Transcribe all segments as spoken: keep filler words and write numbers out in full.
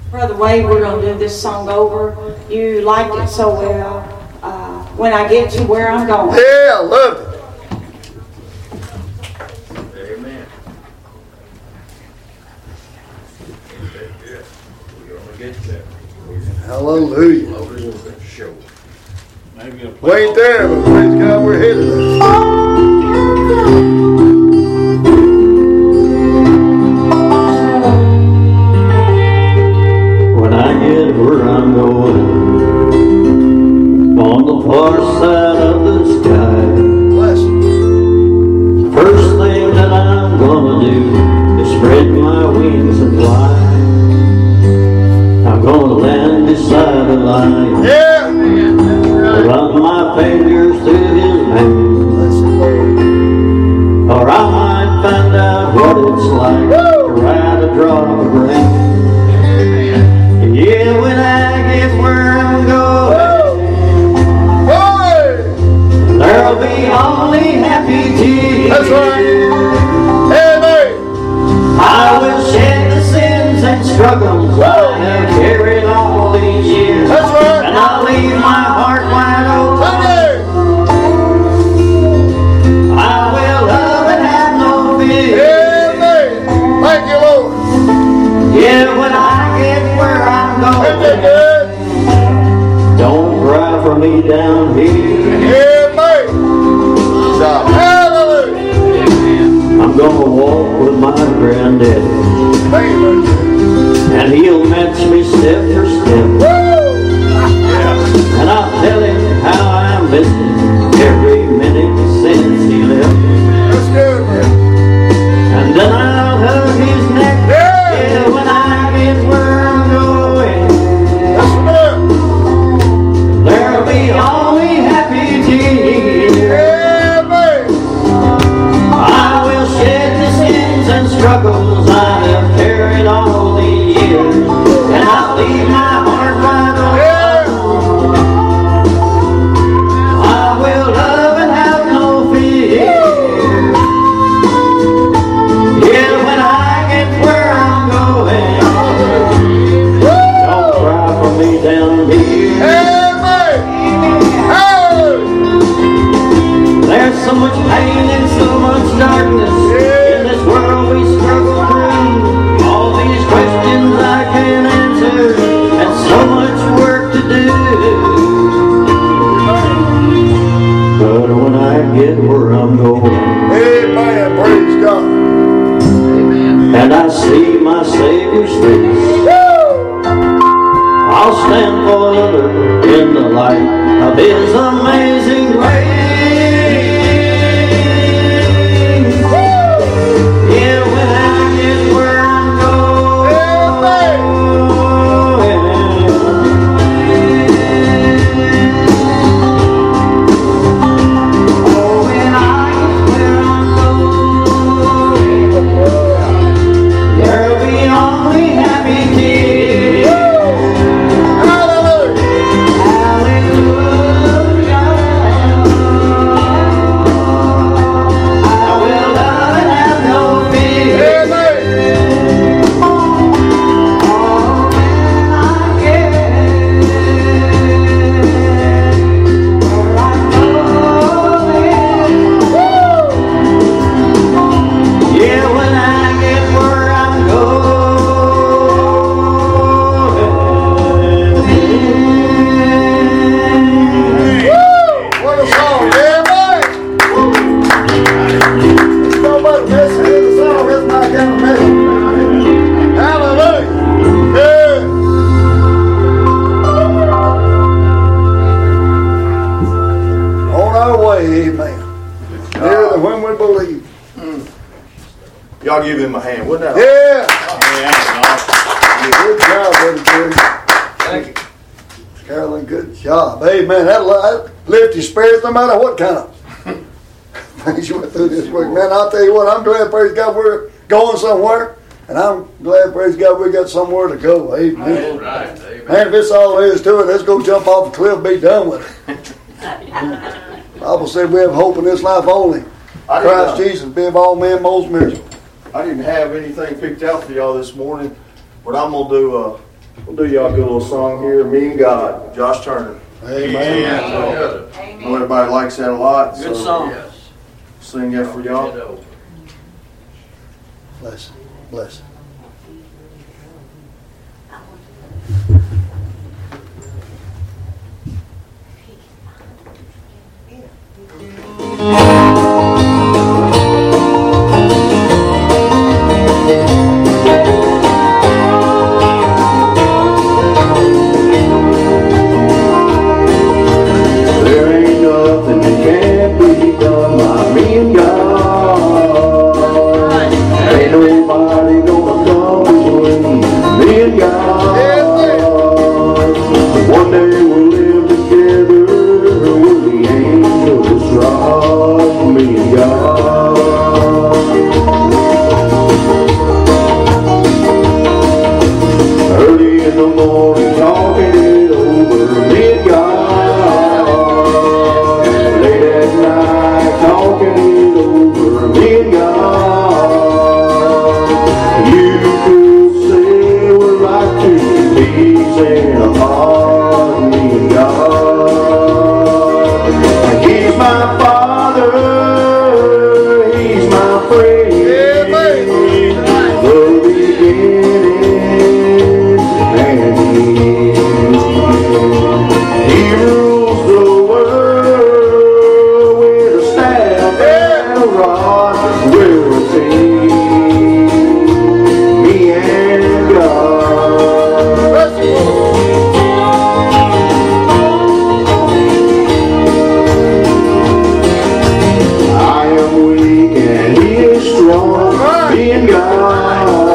Brother Wade, we're going to do this song over. You liked it so well. Uh, when I get to where I'm going. Yeah, I love it. Amen. We're going to get there. Hallelujah. Show. We ain't there, but praise God, we're headed there. When I get where I'm going, on the far side of the sky, Bless you. first thing that I'm gonna do is spread my wings and fly. I'm gonna land beside a lion, Yeah. run my fingers through his mane, Bless you, Lord. or I might find out what it's like to ride a drop of rain. Yeah, when I get where I'm going, Hey! there'll be only happy tears. That's right. Amen. I will shed the sins and struggles I have carried all these years. That's right. And I'll leave my heart wide open. Sunday. I will love and have no fear. Amen. Thank you, Lord. Yeah, when I get where I'm Isn't it going, good? don't cry for me down here. Amen. Hallelujah. I'm gonna walk with my granddaddy, Amen. and he'll match me step for step. And I'll tell him how I miss him every minute since he left. That's good, man. And then I'll hug his neck. Yeah. Yeah, when I get where I'm going, That's good. there'll be only happy tears. Amen. I will shed the sins and struggles I have carried all the years, and I'll leave my heart wide Yeah. open. I will love and have no fear. Yeah, when I get where I'm going, don't cry for me down here. Amen. Hallelujah. There's so much pain and so much darkness in this world we struggle through. All these questions I can't answer, and so much work to do. But when I get where I'm going, Amen. Praise God. and I see my Savior's face, I'll stand forever in the light of His amazing grace. Yeah, when I get where I'm going, oh, when I get where I'm going, there'll be only happy tears. Hallelujah. Y'all give him a hand, wouldn't that? Yeah. Yeah. Good job, Brother Jerry. Thank you. Carolyn, good job. Amen. That, that lift your spirits no matter what kind of things you went through this week. Man, I'll tell you what, I'm glad, praise God, we're going somewhere. And I'm glad, praise God, we got somewhere to go. Amen. All right. Amen. Man, if it's all there is to it, let's go jump off the cliff and be done with it. The Bible said we have hope in this life only. I didn't, Christ uh, Jesus be of all men most miserable. I didn't have anything picked out for y'all this morning, but I'm going to do a We'll do y'all a good little song here, Me and God, Josh Turner. Amen. I know everybody likes that a lot. Good so song. Sing that for y'all. Bless him. Bless him. There ain't nothing that can't be done by me and God. Ain't nobody gonna come between me and God. One day we'll live together with the angels rock, me and God. Early in the morning, talking it over, me and God. Late at night, talking it over, me and God. You could say we're like two peas in a pod, me and God. He's my father, he's my friend. The beginning and the end. He rules the world with a staff and a rod. We're a team, me and God. I am weak and he is strong, me and God.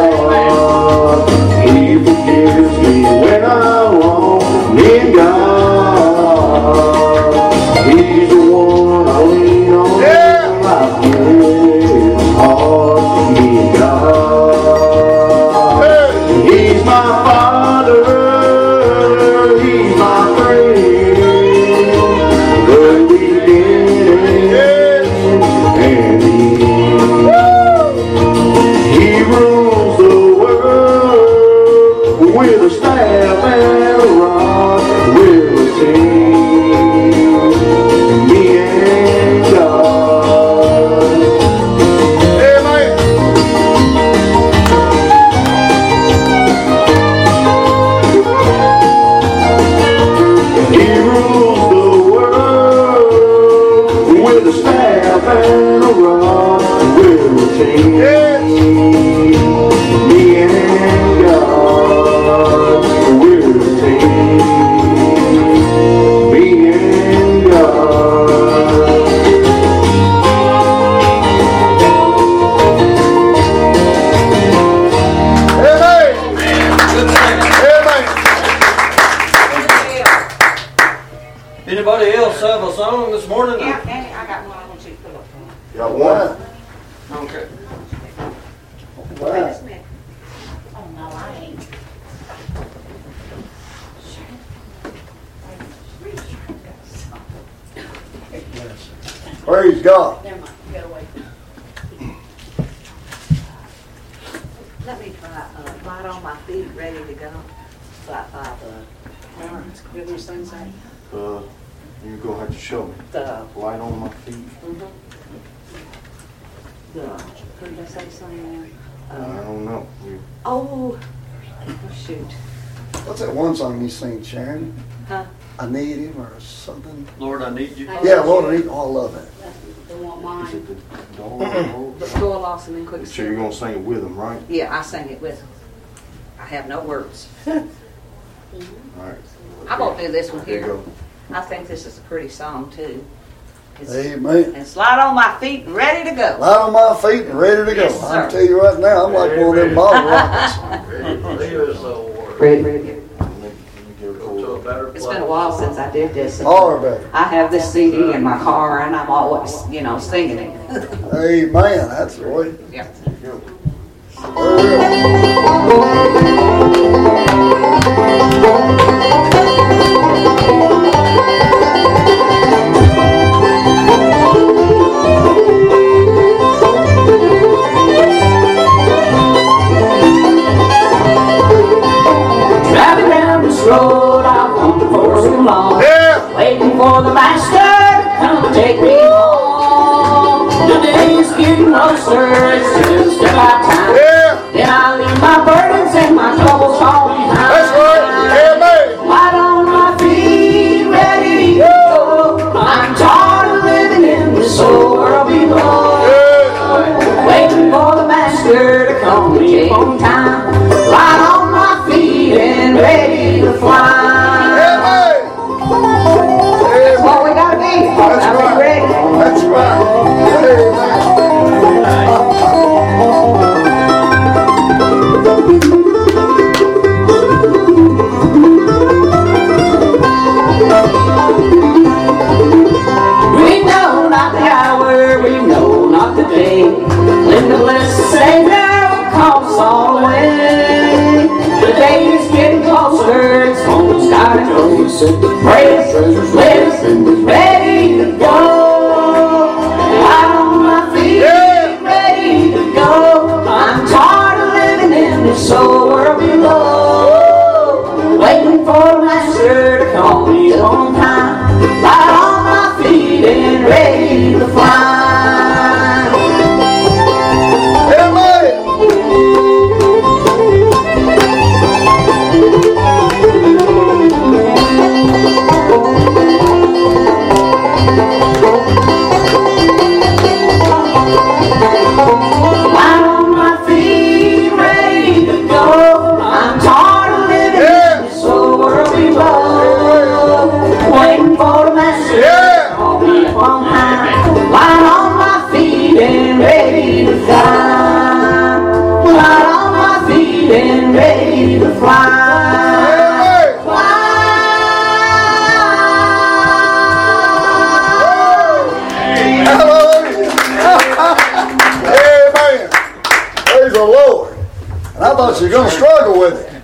He forgives me when I'm wrong, me and God. He's the one I lean on when I feel his heart, me and God. He's my father, he's my friend. The beginning and the end. He rules the world with a staff and a rod. We're a team, me and God. Amen. He rules the world with a staff and a rod. We're a team, me and God. We're a team, me and God. Amen. Amen. Anybody else have a song this morning? Yeah, Annie, I got one I want you to put up. Y'all want? Okay. Wait a minute. Oh, no, I ain't. Praise God. Never mind, get away. Let me try, uh, light on my feet, ready to go. By, by the, What these things say? Uh, you're gonna have to show me. the, Light on my feet. mhm. the, what did I say something I there? Uh, don't know. You- oh, shoot, What's that one song you sing, Sharon? huh? I need him or something? Lord, I need you. Yeah, Lord, I need all of it. They want Is mine. it the dog? But go lost and then quick. So you're gonna sing it with them, right? Yeah, I sang it with them. I have no words. All right. I won't do this one There you here. go. I think this is a pretty song too. It's, Amen. and slide on my feet and ready to go. Light on my feet and ready to go. Yes, sir. I'll tell you right now, I'm like one of them bottle rockets. Ready, ready to go. Let me- let me get a hold of it. It's been a while since I did this. All better. I have this C D in my car and I'm always, you know, singing it. Amen. That's the way. Yeah. Go. Driving lost all the way. The day is getting closer, it's almost time to close. Praise, live, ready to go. Out on my feet, ready to go. I'm tired of living in this old world below. Waiting for the master to call me on time. Out on my feet and ready to fly. Ready to fly, fly. Hallelujah. Amen. Praise the Lord. And I thought she was going to struggle with it.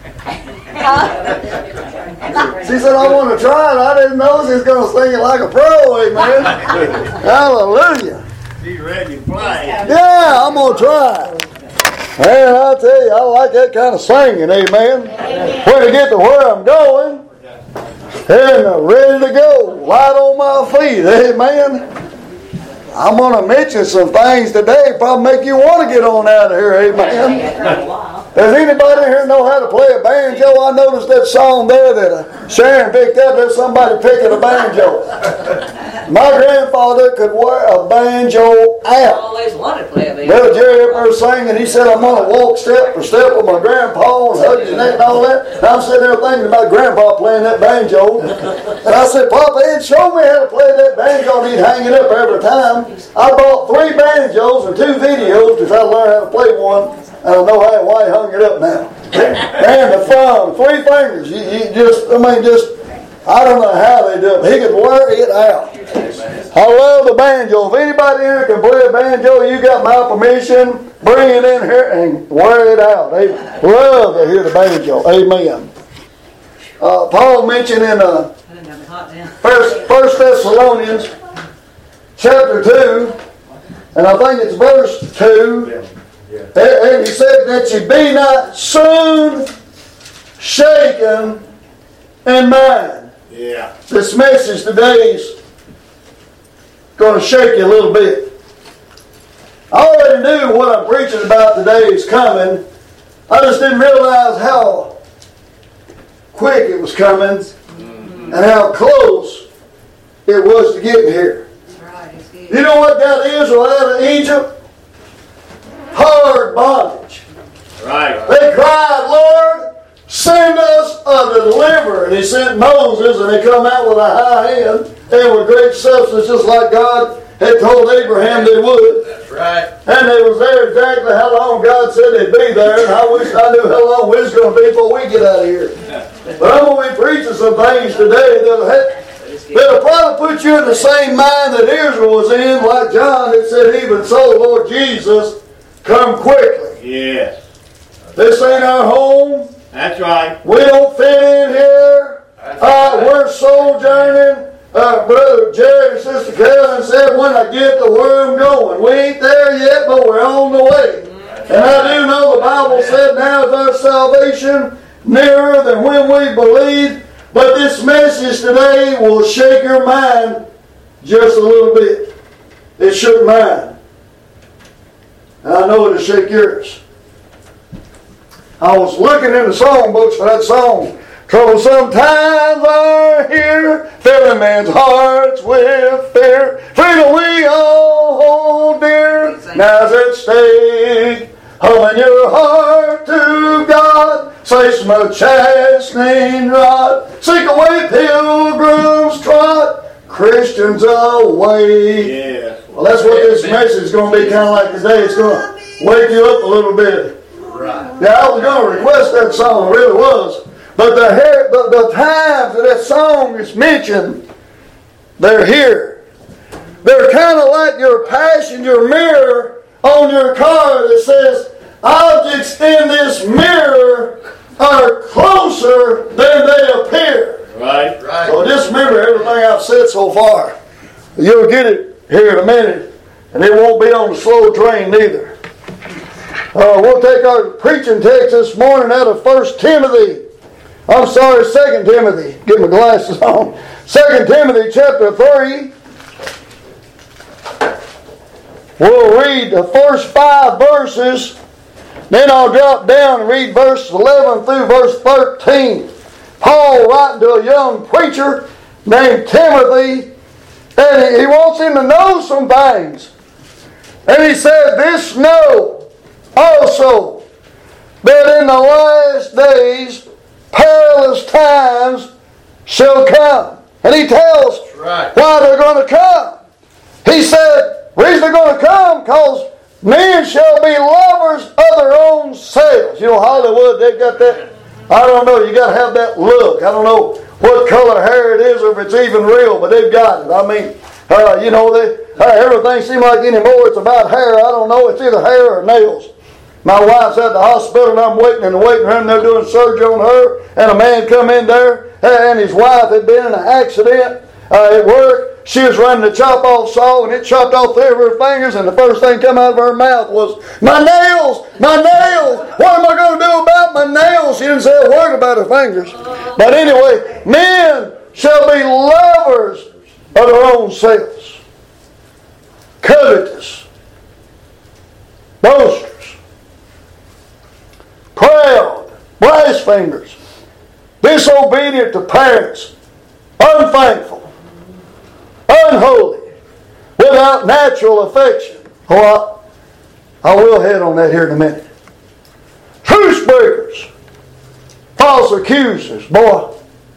She said, I want to try it. I didn't know she was going to sing it like a pro. Amen. Hallelujah. She's ready to fly. Yeah, I'm going to try it. Man, I tell you, I like that kind of singing, amen. When I get to where I'm going, and I'm ready to go, light on my feet, amen. I'm going to mention some things today, probably make you want to get on out of here, amen. Does anybody here know how to play a banjo? I noticed that song there that uh, Sharon picked up. There's somebody picking a banjo. My grandfather could wear a banjo I out. always wanted to play a banjo. Brother Jerry up there singing, he said, I'm going to walk step for step with my grandpa and hug his neck and all that. And I'm sitting there thinking about grandpa playing that banjo. And I said, Papa, he'd show me how to play that banjo and he'd hang it up every time. I bought three banjos and two videos to try to learn how to play one. I don't know how, why he hung it up now. And the thumb, three fingers. You, you just, I mean, just, I don't know how they do it. He could wear it out. I love the banjo. If anybody here can play a banjo, you got my permission. Bring it in here and wear it out. They love to hear the banjo. Amen. Uh, Paul mentioned in uh, First, First Thessalonians chapter two, and I think it's verse two. And he said that you be not soon shaken in mind. Yeah. This message today is going to shake you a little bit. I already knew what I'm preaching about today is coming. I just didn't realize how quick it was coming and how close it was to getting here. You know what got Israel out of Egypt? Hard bondage. Right. They cried, Lord, send us a deliverer. And he sent Moses, and they come out with a high hand and with great substance, just like God had told Abraham they would. That's right. And they was there exactly how long God said they'd be there. And I wish I knew how long we was going to be before we get out of here. But I'm going to be preaching some things today that'll, that'll probably put you in the same mind that Israel was in, like John had said, even so, Lord Jesus, come quickly. Yes. This ain't our home. That's right. We don't fit in here. Uh, we're sojourning. Uh, Brother Jerry and Sister Carolyn said, when I get to where I'm going. We ain't there yet, but we're on the way. And I do know the Bible said, now is our salvation nearer than when we believed. But this message today will shake your mind just a little bit. It shook mine. And I know it'll shake yours. I was looking in the songbooks for that song. Troublesome times are here, filling men's hearts with fear. Freedom we all hold dear, now's at stake. Humbling your heart to God, say some chastening rod. Seek away pilgrims trot, Christians away. Yes. Well, that's what this message is going to be kind of like today. It's going to wake you up a little bit. Right. Yeah, I was going to request that song, I really was. But the, the, the times that that song is mentioned, they're here. They're kind of like your passenger mirror on your car that says, objects in this mirror are closer than they appear. Right, right. So just remember everything I've said so far. You'll get it here in a minute, and it won't be on the slow train neither. Uh, we'll take our preaching text this morning out of First Timothy. I'm sorry, Second Timothy. Get my glasses on. Second Timothy chapter three. We'll read the first five verses. Then I'll drop down and read verse eleven through verse thirteen. Paul writing to a young preacher named Timothy, and he wants him to know some things. And he said, "This know also, that in the last days perilous times shall come." And he tells right. why they're going to come. He said, the reason they're going to come, because men shall be lovers of their own selves. You know, Hollywood, they've got that, I don't know, you got to have that look. I don't know what color hair it is or if it's even real, but they've got it. I mean, uh, you know, they, uh, everything seems like anymore it's about hair. I don't know, it's either hair or nails. My wife's at the hospital and I'm waiting in the waiting room. They're doing surgery on her, and a man come in there, and his wife had been in an accident uh, at work. She was running the chop-off saw, and it chopped off three of her fingers, and the first thing come out of her mouth was, "My nails! My nails! What am I going to do about my nails?" She didn't say a word about her fingers. But anyway, men shall be lovers of their own selves, covetous, boasters, proud, blasphemers, disobedient to parents, unthankful, unholy, without natural affection. Oh, I, I will head on that here in a minute. Truce breakers, false accusers. Boy,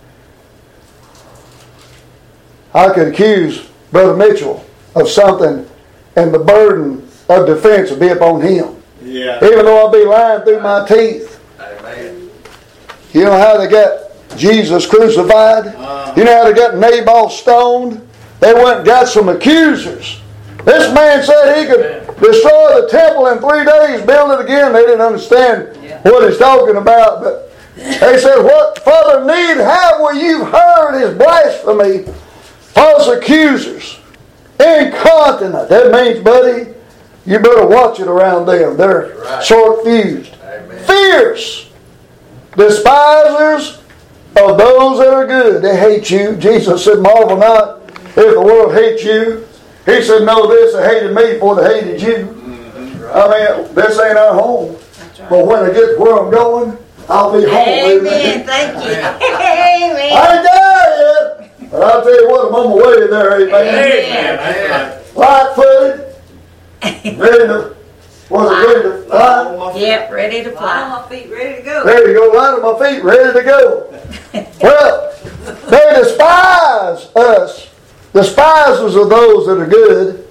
I could accuse Brother Mitchell of something, and the burden of defense would be upon him. Yeah. Even though I'll be lying through my teeth. Amen. You know how they got Jesus crucified? Uh-huh. You know how they got Nabal stoned? They went and got some accusers. This man said he could destroy the temple in three days, build it again. They didn't understand what he's talking about. But they said, "What further need have we? You've heard his blasphemy." False accusers. Incontinent. That means, buddy, you better watch it around them. They're right. short-fused. Amen. Fierce. Despisers of those that are good. They hate you. Jesus said, "Marvel not if the world hates you." He said, "Know this, they hated me before they hated you." Mm-hmm. Right. I mean, this ain't our home. Right. But when I get where I'm going, I'll be home. Amen. Thank you. Amen. I ain't there yet. But I'll tell you what, I'm on my way there, amen. Amen. Light-footed, ready to, was it ready to fly? Yep, ready to Fly fly. on my feet, ready to go. There you go, light on my feet, ready to go. Well, they despise us. Despisers of those that are good.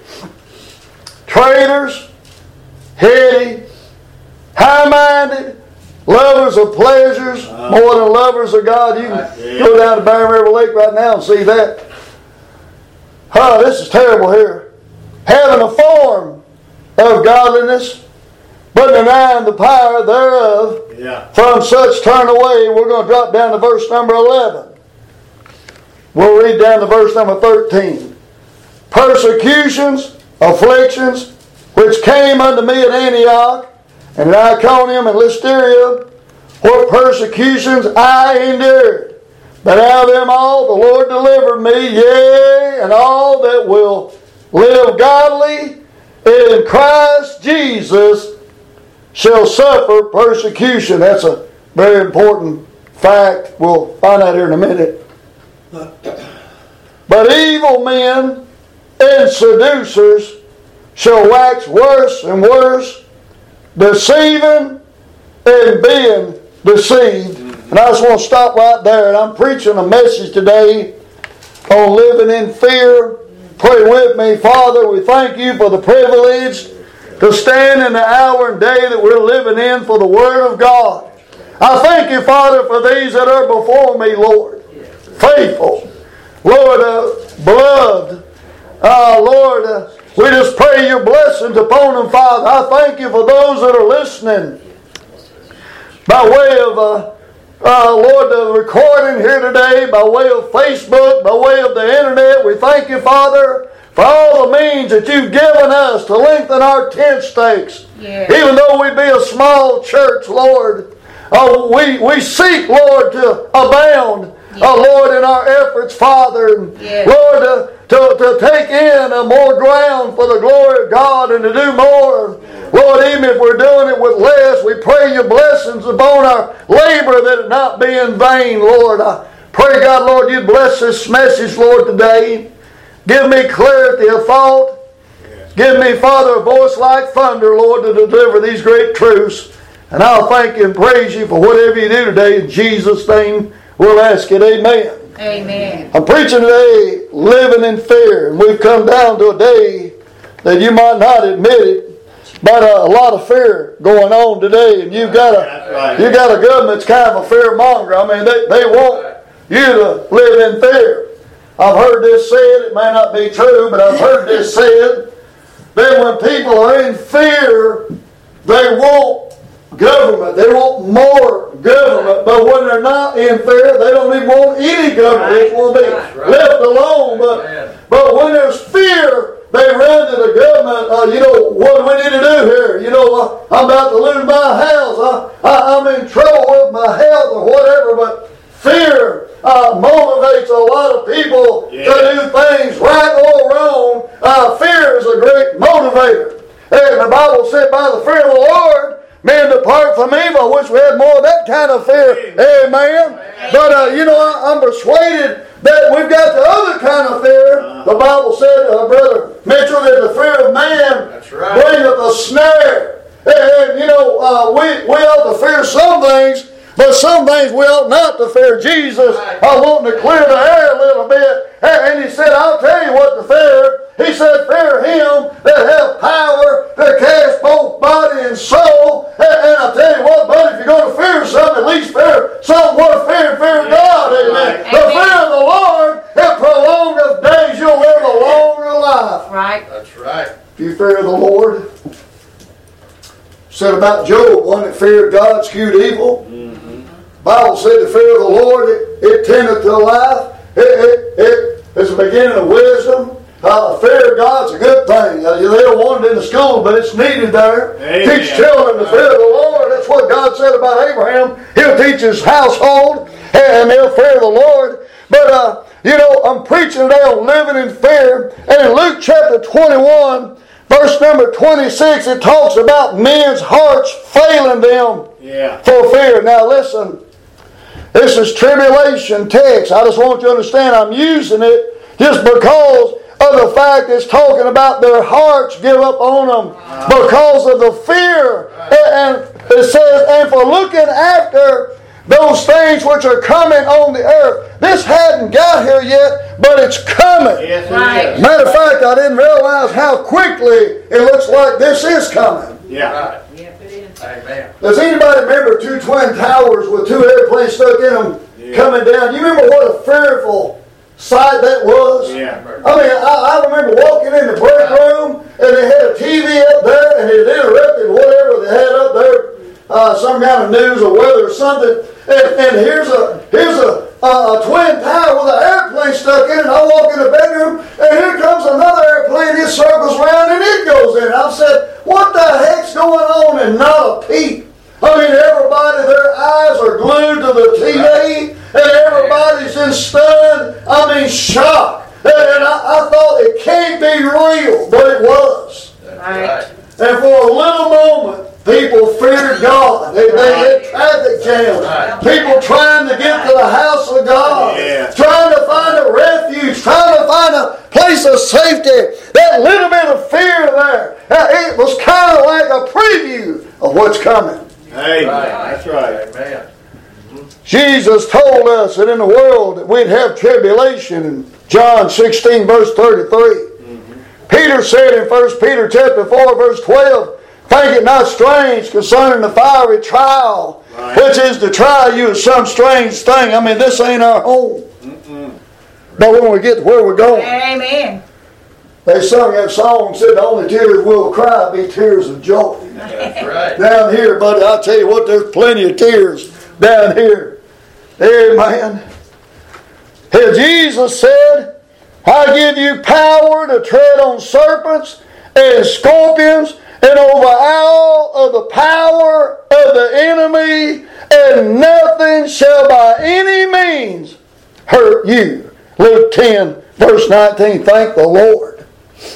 Traitors, heady, high-minded, lovers of pleasures, uh, more than lovers of God. You can uh, yeah. go down to Barren River Lake right now and see that. Oh, this is terrible here. Having a form of godliness, but denying the power thereof. Yeah. From such turn away. We're going to drop down to verse number eleven. We'll read down to verse number thirteen. Persecutions, afflictions, which came unto me at Antioch, and at Iconium and Lysteria, what persecutions I endured. But out of them all the Lord delivered me, yea, and all that will live godly in Christ Jesus shall suffer persecution. That's a very important fact. We'll find out here in a minute. But evil men and seducers shall wax worse and worse, deceiving and being deceived. And I just want to stop right there. And I'm preaching a message today on living in fear. Pray with me. Father, we thank you for the privilege to stand in the hour and day that we're living in for the Word of God. I thank you, Father, for these that are before me, Lord. Faithful. Lord, uh, beloved. Uh, Lord, uh, We just pray your blessings upon them, Father. I thank you for those that are listening by way of, uh, uh, Lord, the recording here today, by way of Facebook, by way of the internet. We thank you, Father, for all the means that you've given us to lengthen our tent stakes. Yes. Even though we be a small church, Lord, uh, we, we seek, Lord, to abound, yes. uh, Lord, in our efforts, Father. Yes. Lord, uh, to, to take in uh, more ground for the glory of God and to do more. Lord, even if we're doing it with less, we pray your blessings upon our labor that it not be in vain, Lord. I pray, God, Lord, you'd bless this message, Lord, today. Give me clarity of thought. Give me, Father, a voice like thunder, Lord, to deliver these great truths. And I'll thank you and praise you for whatever you do today. In Jesus' name, we'll ask it. Amen. Amen. I'm preaching today, living in fear. And we've come down to a day that you might not admit it, but a, a lot of fear going on today. And you've got a, you got a government that's kind of a fear monger. I mean, they, they want you to live in fear. I've heard this said, it may not be true, but I've heard this said, that when people are in fear, they want government. They want more government. But when they're not in fear, they don't even want any government. They want to be left alone. But, but when there's fear, they run to the government. Uh, you know, what do we need to do here? You know, uh, I'm about to lose my house. I, I, I'm in trouble with my health or whatever. But fear uh, motivates a lot of people yeah. to do things right or wrong. Uh, fear is a great motivator. And the Bible said, by the fear of the Lord, men depart from evil. I wish we had more of that kind of fear. Amen. Amen. But, uh, you know, I, I'm persuaded that we've got the other kind of fear. Uh-huh. The Bible said, uh, Brother Mitchell, that the fear of man right. bringeth a snare. And, and you know, uh, we, we ought to fear some things, but some things we ought not to fear. Jesus, I want to clear the air a little bit. And he said, I'll tell you what to fear. He said, fear him that hath power to cast both body and soul. And, and I tell you what, buddy, if you're going to fear something, at least fear something worth fearing, fear God. Amen. The fear of the Lord, it prolongeth days. You'll live a longer life. Right. That's right. If you fear the Lord. Said about Job, one that feared God skewed evil. Mm-hmm. Bible said the fear of the Lord, it, it tendeth to life. It, it, it, it's the beginning of wisdom. Uh, fear of God's a good thing. Uh, they don't want it in the school, but it's needed there. Amen. Teach children the fear of the Lord. That's what God said about Abraham. He'll teach his household, and they'll fear the Lord. But, uh, you know, I'm preaching today on living in fear. And in Luke chapter twenty-one, verse number twenty-six, it talks about men's hearts failing them yeah. for fear. Now listen, this is tribulation text. I just want you to understand I'm using it just because of the fact it's talking about their hearts give up on them because of the fear. And it says, and for looking after those things which are coming on the earth. This hadn't got here yet, but it's coming. Yes, it right. is. Matter of fact, I didn't realize how quickly it looks like this is coming. Yeah. Right. Yep, it is. Amen. Does anybody remember two twin towers with two airplanes stuck in them yeah. coming down? You remember what a fearful sight that was? Yeah. I mean, I, I remember walking in the break room and they had a T V up there and it interrupted whatever they had up there, uh, some kind of news or weather or something. And, and here's a here's a, a, a twin tower with an airplane stuck in it. I walk in the bedroom and here comes another airplane. It circles around and it goes in. I've said, what the heck's going on? And not a peep. I mean, everybody, their eyes are glued to the T V, and everybody's in stunned, I mean, shock. And, and I, I thought it can't be real, but it was. Right. And for a little moment, people feared God. They, they had traffic jams. People trying to get to the house of God. Yeah. Trying to find a refuge. Trying to find a place of safety. That little bit of fear there. It was kind of like a preview of what's coming. Amen. That's right. Amen. Jesus told us that in the world that we'd have tribulation in John sixteen verse thirty-three. Mm-hmm. Peter said in First Peter chapter four verse twelve, think it not strange concerning the fiery trial, right. which is to try you as some strange thing. I mean, this ain't our home. Mm-mm. But when we get to where we're going, Amen. They sung that song and said the only tears we'll cry be tears of joy. That's right. Down here, buddy, I'll tell you what, there's plenty of tears down here. Amen. Here Jesus said, I give you power to tread on serpents and scorpions and over all of the power of the enemy, and nothing shall by any means hurt you. Luke ten, verse nineteen. Thank the Lord.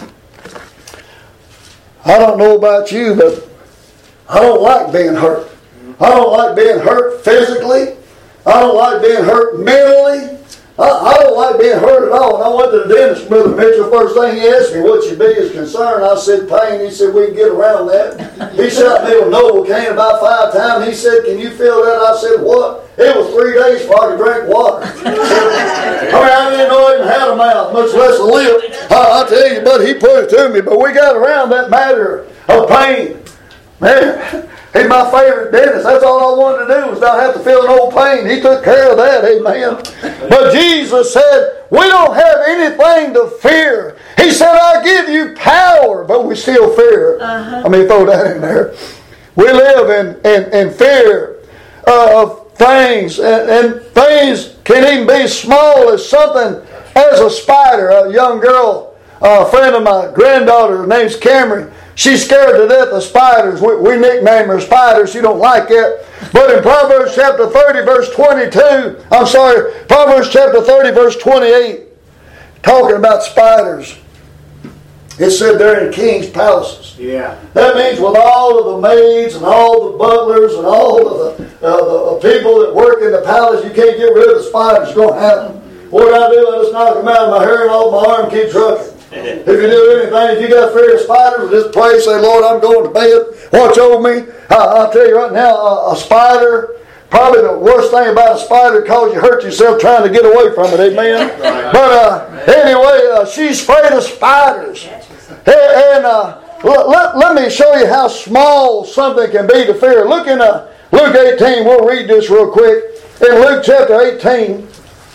I don't know about you, but I don't like being hurt. I don't like being hurt physically. I don't like being hurt mentally. I, I don't like being hurt at all. And I went to the dentist, Brother Mitchell. First thing he asked me, what's your biggest concern? I said, pain. He said, we can get around that. He shot me with Novocaine about five times. He said, can you feel that? I said, what? It was three days before I could drink water. I mean, I didn't know I even had a mouth, much less a lip. I, I tell you, but he put it to me. But we got around that matter of pain. Man, he's my favorite dentist. That's all I wanted to do was not have to feel no pain. He took care of that, amen. But Jesus said, we don't have anything to fear. He said, I give you power, but we still fear. Uh-huh. I mean, throw that in there. We live in, in, in fear of things, and, and things can even be small as something as a spider. A young girl, a friend of my granddaughter, her name's Cameron. She's scared to death of spiders. We, we nickname her Spider. She don't like it. But in Proverbs chapter thirty, verse twenty-two, I'm sorry, Proverbs chapter thirty, verse twenty-eight, talking about spiders. It said they're in king's palaces. Yeah. That means with all of the maids and all the butlers and all of the, uh, the, the people that work in the palace, you can't get rid of the spiders. It's going to happen. What I do, I just knock them out of my hair and off my arm and keep trucking. If you do anything, if you got fear of spiders, just pray, say, Lord, I'm going to bed. Watch over me. I, I'll tell you right now, a, a spider, probably the worst thing about a spider because you hurt yourself trying to get away from it, amen? Right. But uh, anyway, uh, she's afraid of spiders. And, and uh, let, let, let me show you how small something can be to fear. Look in uh, Luke eighteen. We'll read this real quick. In Luke chapter eighteen,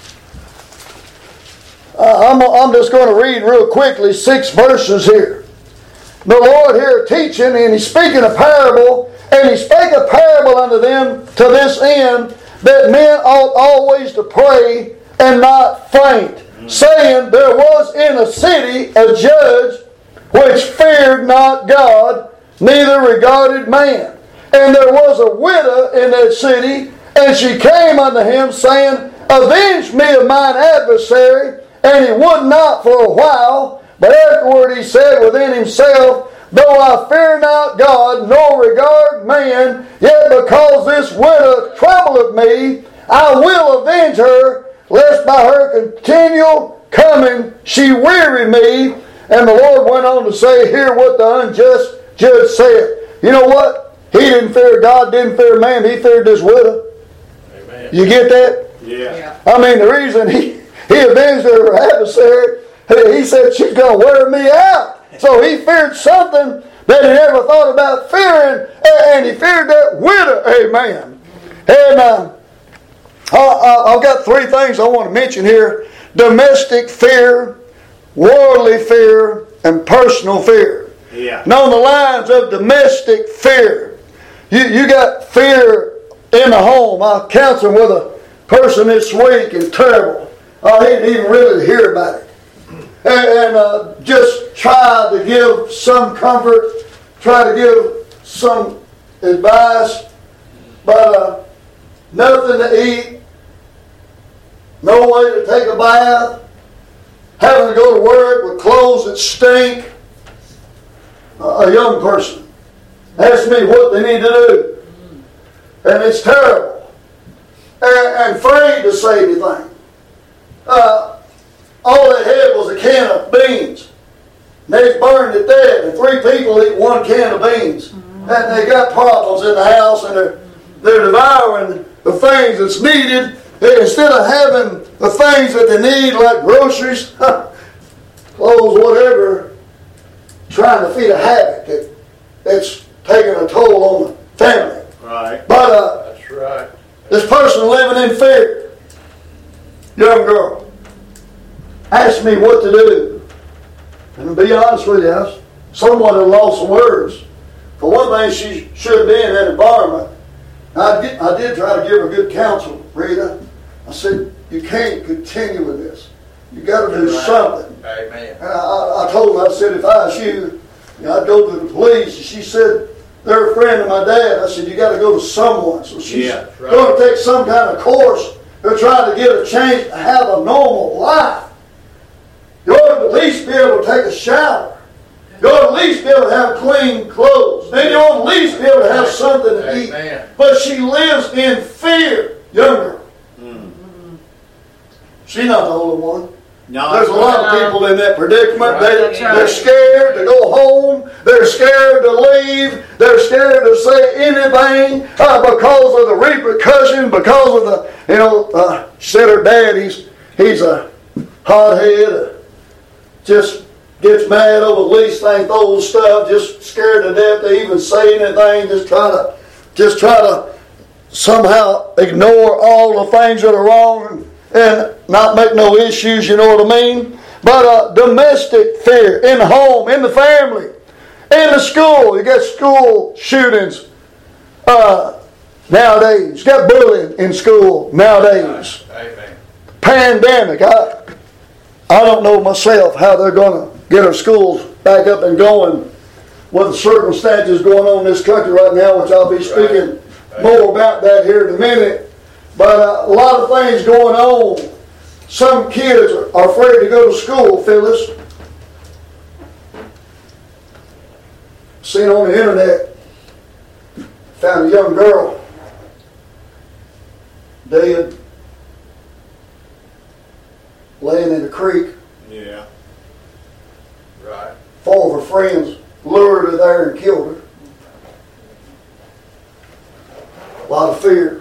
Uh, I'm, I'm just going to read real quickly six verses here. The Lord here teaching, and He's speaking a parable, and He spake a parable unto them to this end, that men ought always to pray and not faint, mm-hmm. saying, there was in a city a judge which feared not God, neither regarded man. And there was a widow in that city, and she came unto him, saying, avenge me of mine adversary. And he would not for a while, but afterward he said within himself, though I fear not God, nor regard man, yet because this widow troubleth me, I will avenge her, lest by her continual coming she weary me. And the Lord went on to say, hear what the unjust judge said. You know what? He didn't fear God, didn't fear man, he feared this widow. Amen. You get that? Yeah. I mean, the reason he He avenged her adversary. He said she's going to wear me out. So he feared something that he never thought about fearing, and he feared that widow. Amen. And uh, I've got three things I want to mention here. Domestic fear, worldly fear, and personal fear. Yeah. Now on the lines of domestic fear, you, you got fear in the home. I was counseling with a person this week, and terrible. I didn't even really hear about it. And, and uh, just try to give some comfort, try to give some advice, but uh, nothing to eat, no way to take a bath, having to go to work with clothes that stink. Uh, a young person asked me what they need to do. And it's terrible. And, and afraid to say anything. Uh, all they had was a can of beans. They burned it dead, and three people eat one can of beans. Mm-hmm. And they got problems in the house, and they're, they're devouring the things that's needed. And instead of having the things that they need, like groceries, clothes, whatever, trying to feed a habit that, that's taking a toll on the family. Right. But uh, that's right. This person living in fear, young girl, asked me what to do. And to be honest with you, I was somewhat at a loss of words. For one thing, she should be in that environment. I did, I did try to give her good counsel, Rita. I said, you can't continue with this. You got to do right. something. Amen. And I, I, I told her, I said, if I was you, you know, I'd go to the police. And she said, they're a friend of my dad. I said, you got to go to someone. So she's yeah, right. going to take some kind of course to try to get a chance to have a normal life. You ought to at least be able to take a shower. You ought to at least be able to have clean clothes. Then you ought to at least be able to have something to Amen. Eat. But she lives in fear, young girl. Mm. She's not the only one. No, There's a lot of people in that predicament. They, they're scared to go home. They're scared to leave. They're scared to say anything uh, because of the repercussions, because of the, you know, uh, she said her dad, he's, he's a hothead, uh, just gets mad over the least thing, throws stuff, just scared to death to even say anything, just try to, just try to somehow ignore all the things that are wrong and not make no issues, you know what I mean? But uh, domestic fear in the home, in the family, in the school. You got school shootings uh, nowadays. You got bullying in school nowadays. Amen. Pandemic. I, I don't know myself how they're going to get our schools back up and going with the circumstances going on in this country right now, which I'll be speaking right. more about that here in a minute. But uh, a lot of things going on. Some kids are, are afraid to go to school, Phyllis. Seen on the internet, found a young girl dead, laying in a creek. Yeah. Right. Four of her friends lured her there and killed her. A lot of fear.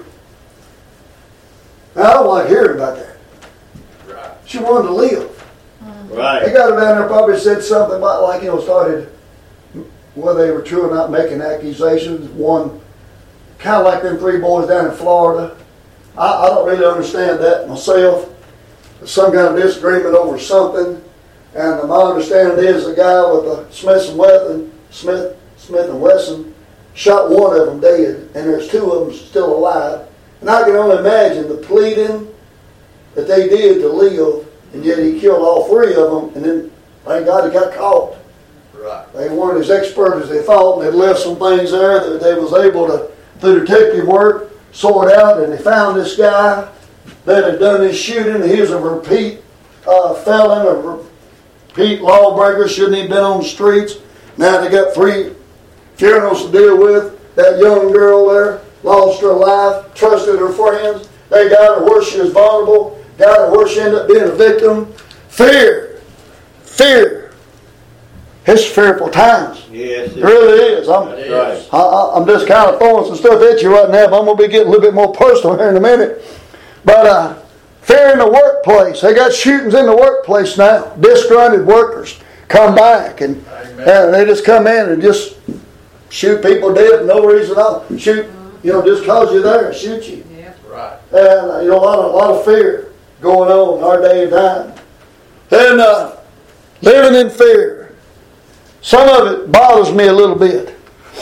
Now, I don't like hearing about that. Right. She wanted to live. Right. They got her down there, probably said something about, like, you know, started, whether they were true or not, making accusations. One, kind of like them three boys down in Florida. I, I don't really understand that myself. There's some kind of disagreement over something. And my understanding is the guy with the Smith and Wesson, Smith, Smith and Wesson, shot one of them dead, and there's two of them still alive. And I can only imagine the pleading that they did to live, and yet he killed all three of them, and then, thank God, he got caught. Right. They weren't as expert as they thought, and they'd left some things there that they was able to, through detective work, sort out, and they found this guy that had done this shooting. He was a repeat uh, felon, a repeat lawbreaker, shouldn't have been on the streets. Now they got three funerals to deal with. That young girl there lost her life, trusted her friends. They got her where she was vulnerable, got her where she ended up being a victim. Fear. Fear. It's fearful times. Yes, it really is. I'm, it is. I, I'm just kind of throwing some stuff at you right now, but I'm going to be getting a little bit more personal here in a minute. But uh, fear in the workplace. They got shootings in the workplace now. Disgruntled workers come back, and, and they just come in and just shoot people dead for no reason at all. Shoot, you know, just cause you're there, shoot you. Yeah. Right. And uh, you know, a lot of a lot of fear going on in our day and time. And uh, living in fear. Some of it bothers me a little bit.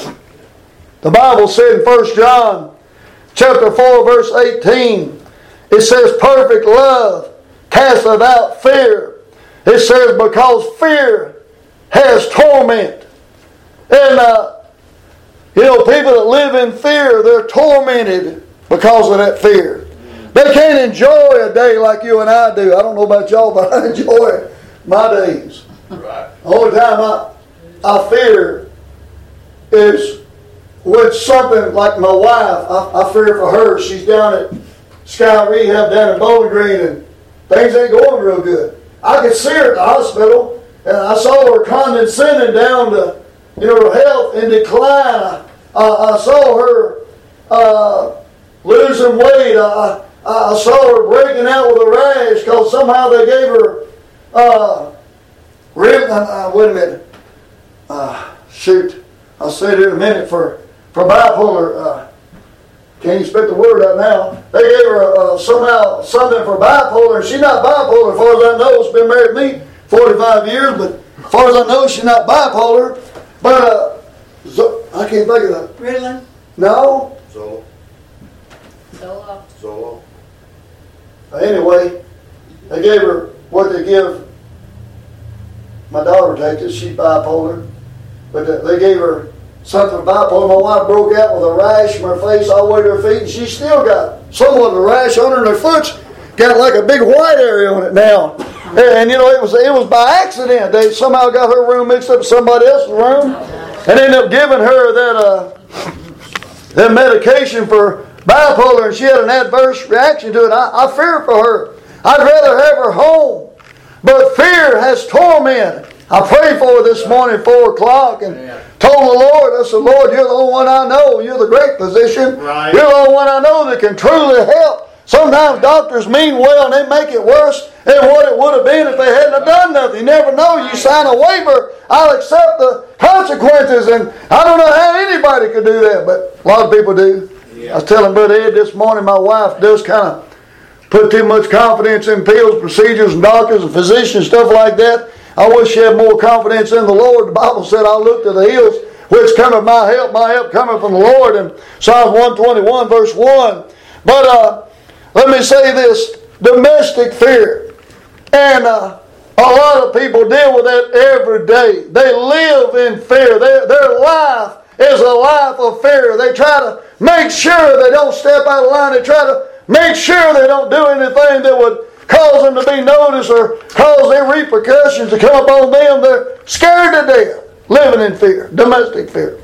The Bible said in First John chapter four, verse eighteen, it says, perfect love casteth out fear. It says, because fear has torment. And uh, you know, people that live in fear, they're tormented because of that fear. They can't enjoy a day like you and I do. I don't know about y'all, but I enjoy my days. Right. The only time I, I fear is with something like my wife. I, I fear for her. She's down at Sky Rehab down in Bowling Green, and things ain't going real good. I could see her at the hospital, and I saw her condescending down to, you know, her health in decline. I, I, I saw her uh, losing weight. I, I, I saw her breaking out with a rash because somehow they gave her uh, rib. Uh, wait a minute. Uh, shoot, I'll say it in a minute for for bipolar. Uh, can't even spit the word out now. They gave her uh, somehow something for bipolar, and she's not bipolar as far as I know. She's been married to me forty-five years, but As far as I know, she's not bipolar. But, uh, zo- I can't think of that. Ritalin? No? Zolo. Zolo. Zolo. Anyway, they gave her what they give my daughter takes it. She's bipolar. But they gave her something bipolar. My wife broke out with a rash from her face all the way to her feet, and she still got somewhat of a rash on her, and her foot's got like a big white area on it now. And you know, it was it was by accident. They somehow got her room mixed up with somebody else's room, and ended up giving her that uh, that medication for bipolar, and she had an adverse reaction to it. I, I fear for her. I'd rather have her home, but fear has torment. I prayed for her this morning at four o'clock and told the Lord, I said, Lord, you're the only one I know. You're the great physician. Right. You're the only one I know that can truly help. Sometimes doctors mean well and they make it worse than what it would have been if they hadn't have done nothing. You never know. You sign a waiver, I'll accept the consequences. And I don't know how anybody could do that, but a lot of people do. Yeah. I was telling Brother Ed this morning, my wife does kind of put too much confidence in pills, procedures, and doctors and physicians, stuff like that. I wish she had more confidence in the Lord. The Bible said, I look to the hills, which cometh my help. My help cometh from the Lord. In Psalms one twenty-one, verse one. But uh, let me say this, domestic fear. And uh, a lot of people deal with that every day. They live in fear. Their, their life is a life of fear. They try to make sure they don't step out of line. They try to make sure they don't do anything that would cause them to be noticed or cause their repercussions to come upon them. They're scared to death, living in fear, domestic fear.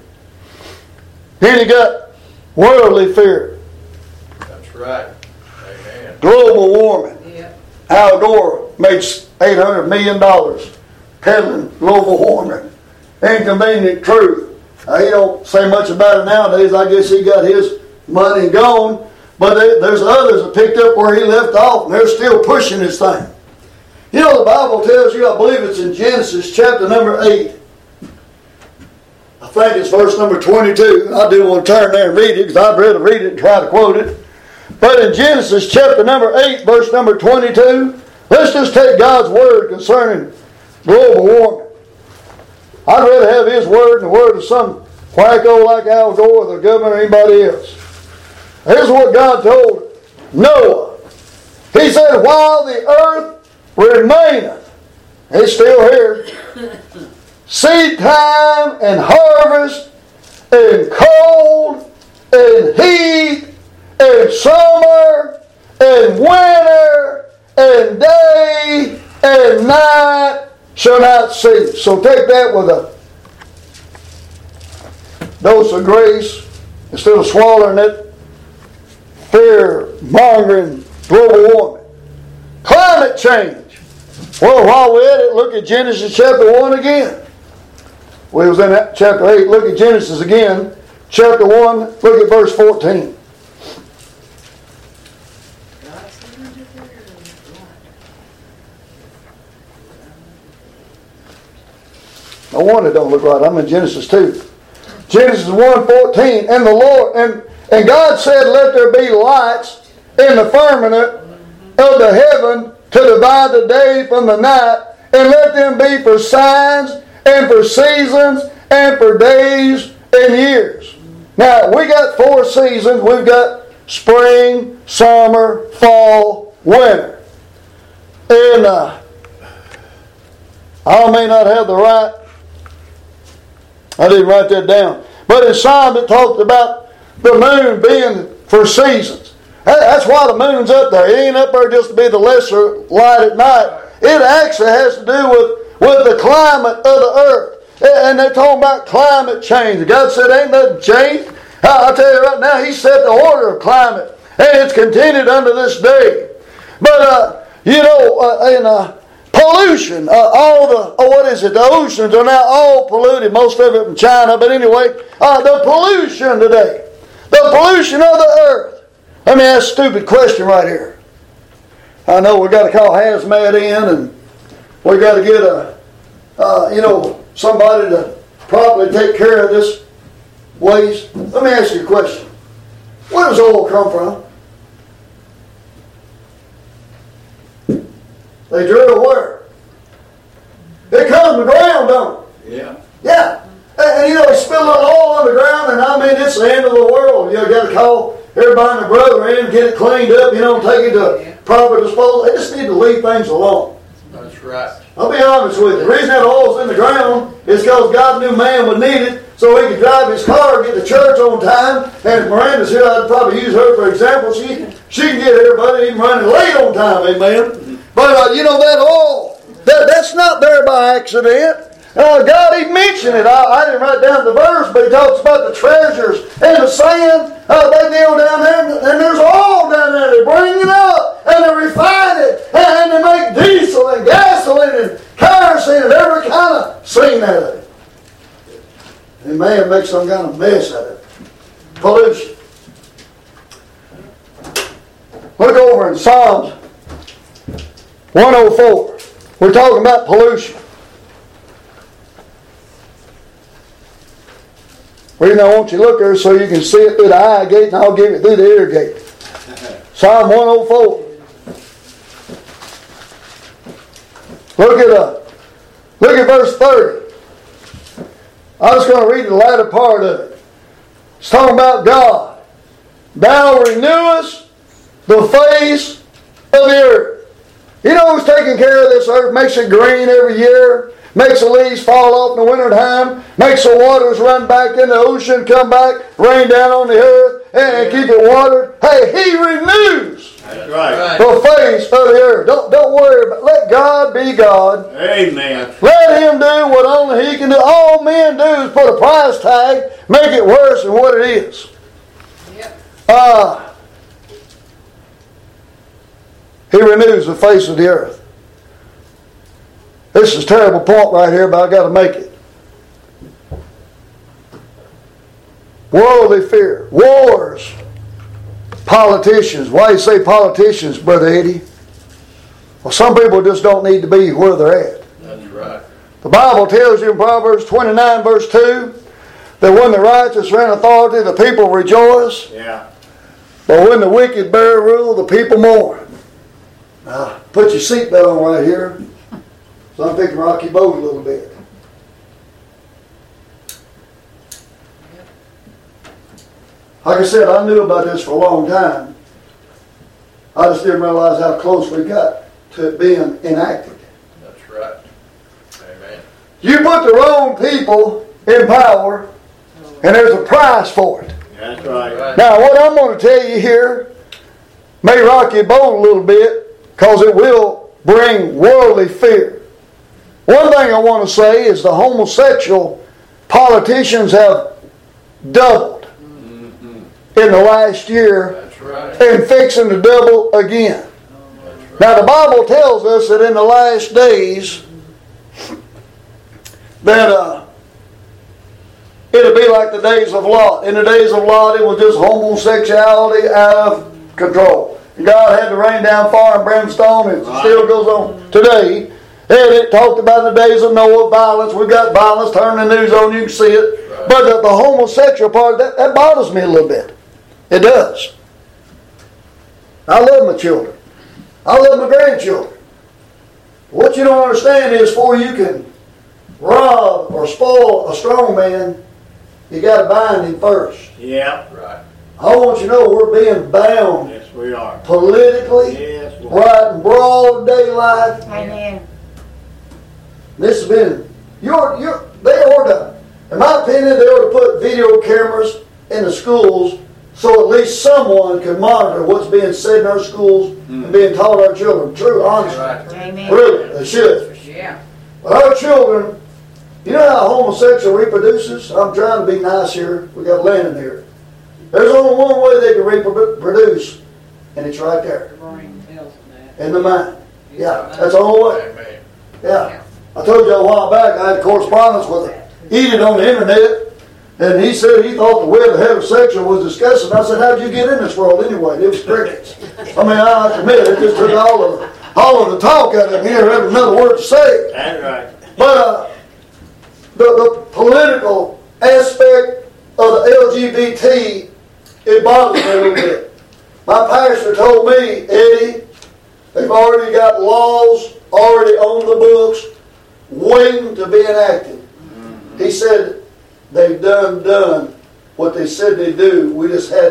Then you got worldly fear. That's right. Amen. Global warming. Yeah. Al Gore made eight hundred million dollars peddling global warming. Inconvenient truth. Uh, he don't say much about it nowadays. I guess he got his money gone. But they, there's others that picked up where he left off, and they're still pushing this thing. You know, the Bible tells you, I believe it's in Genesis chapter number eight. I think it's verse number twenty-two. I do want to turn there and read it, because I'd rather read it and try to quote it. But in Genesis chapter number eight, verse number twenty-two, let's just take God's word concerning global warming. I'd rather have His word than the word of some wacko like Al Gore or the government or anybody else. Here's what God told Noah. He said, while the earth remaineth, it's still here, seed time and harvest and cold and heat and summer and winter and day and night shall not cease. So take that with a dose of grace instead of swallowing it. Fear-mongering global warming. Climate change. Well, while we're at it, look at Genesis chapter one again. We was in that chapter eight. Look at Genesis again. Chapter one, look at verse fourteen. No wonder it don't look right. I'm in Genesis two. Genesis one fourteen. And the Lord... and And God said, let there be lights in the firmament of the heaven to divide the day from the night, and let them be for signs and for seasons and for days and years. Now, we got four seasons. We've got spring, summer, fall, winter. And uh, I may not have the right, I didn't write that down. But in Psalm it talked about the moon being for seasons. That's why the moon's up there. It ain't up there just to be the lesser light at night. It actually has to do with, with the climate of the earth. And they're talking about climate change. God said ain't nothing changed. I'll tell you right now, He set the order of climate. And it's continued unto this day. But, uh, you know, uh, in uh, pollution, uh, all the, oh, what is it? The oceans are now all polluted. Most of it from China. But anyway, uh, the pollution today. The pollution of the earth. Let me ask a stupid question right here. I know we've got to call hazmat in, and we've got to get a, uh, you know, somebody to properly take care of this waste. Let me ask you a question. Where does oil come from? They drill where? It comes from the ground, find their brother in, get it cleaned up, you know, take it to proper disposal. They just need to leave things alone. That's right. I'll be honest with you. The reason that oil's in the ground is because God knew man would need it so he could drive his car, get to church on time. And if Miranda's here, I'd probably use her for example. She she can get here, buddy, even running late on time, amen. But, uh, you know, that oil, that, that's not there by accident. Uh, God, He mentioned it. I, I didn't write down the verse, but He talks about the treasures and the sand. Uh, they deal down there, and, and there's oil down there. They bring it up, and they refine it, and, and they make diesel and gasoline and kerosene and every kind of thing out of it. And man makes some kind of mess out of it. Pollution. Look over in Psalms one oh four. We're talking about pollution. Reason I want you to look there so you can see it through the eye gate, and I'll give it through the ear gate. Psalm one oh four. Look at uh, look at verse thirty. I'm just going to read the latter part of it. It's talking about God. Thou renewest the face of the earth. You know who's taking care of this earth, makes it green every year, makes the leaves fall off in the wintertime, makes the waters run back in the ocean, come back, rain down on the earth, and keep it watered. Hey, He renews That's right. the face of the earth. Don't, don't worry about it. Let God be God. Amen. Let Him do what only He can do. All men do is put a price tag, make it worse than what it is. Yep. Uh, he renews the face of the earth. This is a terrible point right here, but I've got to make it. Worldly fear. Wars. Politicians. Why do you say politicians, Brother Eddie? Well, some people just don't need to be where they're at. That's right. The Bible tells you in Proverbs twenty-nine verse two that when the righteous are in authority, the people rejoice. Yeah. But when the wicked bear rule, the people mourn. Now, put your seatbelt on right here. So I'm picking rocky boat a little bit. Like I said, I knew about this for a long time. I just didn't realize how close we got to it being enacted. That's right. Amen. You put the wrong people in power, and there's a price for it. That's right. Now, what I'm going to tell you here may rock your boat a little bit, because it will bring worldly fear. One thing I want to say is the homosexual politicians have doubled mm-hmm. in the last year. That's right. And fixing to double again. Right. Now the Bible tells us that in the last days that uh, it'll be like the days of Lot. In the days of Lot, it was just homosexuality out of control. God had to rain down fire and brimstone. It right. still goes on today. And it talked about in the days of Noah, violence. We've got violence. Turn the news on, you can see it. Right. But the, the homosexual part, that, that bothers me a little bit. It does. I love my children. I love my grandchildren. What you don't understand is before you can rob or spoil a strong man, you got to bind him first. Yeah. Right. I want you to know we're being bound. Yes, we are. Politically. Yes, we are. Right in broad daylight. Amen. This has been, you're, you're, they ought to, in my opinion, they ought to put video cameras in the schools so at least someone can monitor what's being said in our schools mm. and being taught our children. True, honestly. Right. Amen. Really, they should. Yeah. But our children, you know how a homosexual reproduces? I'm trying to be nice here. We got Landon here. There's only one way they can reproduce, and it's right there. In the mind. Yeah, that's the only way. Yeah. I told you a while back I had correspondence with Edith on the internet, and he said he thought the word heterosexual was disgusting. I said, how'd you get in this world anyway? It was crickets. I mean, I admit it just took all of the, all of the talk out of here, had another word to say. That's right. But uh, the, the political aspect of the L G B T, it bothers me a little bit. My pastor told me, Eddie, they've already got laws already on the books waiting to be enacted. Mm-hmm. He said they've done done what they said they do. We just hadn't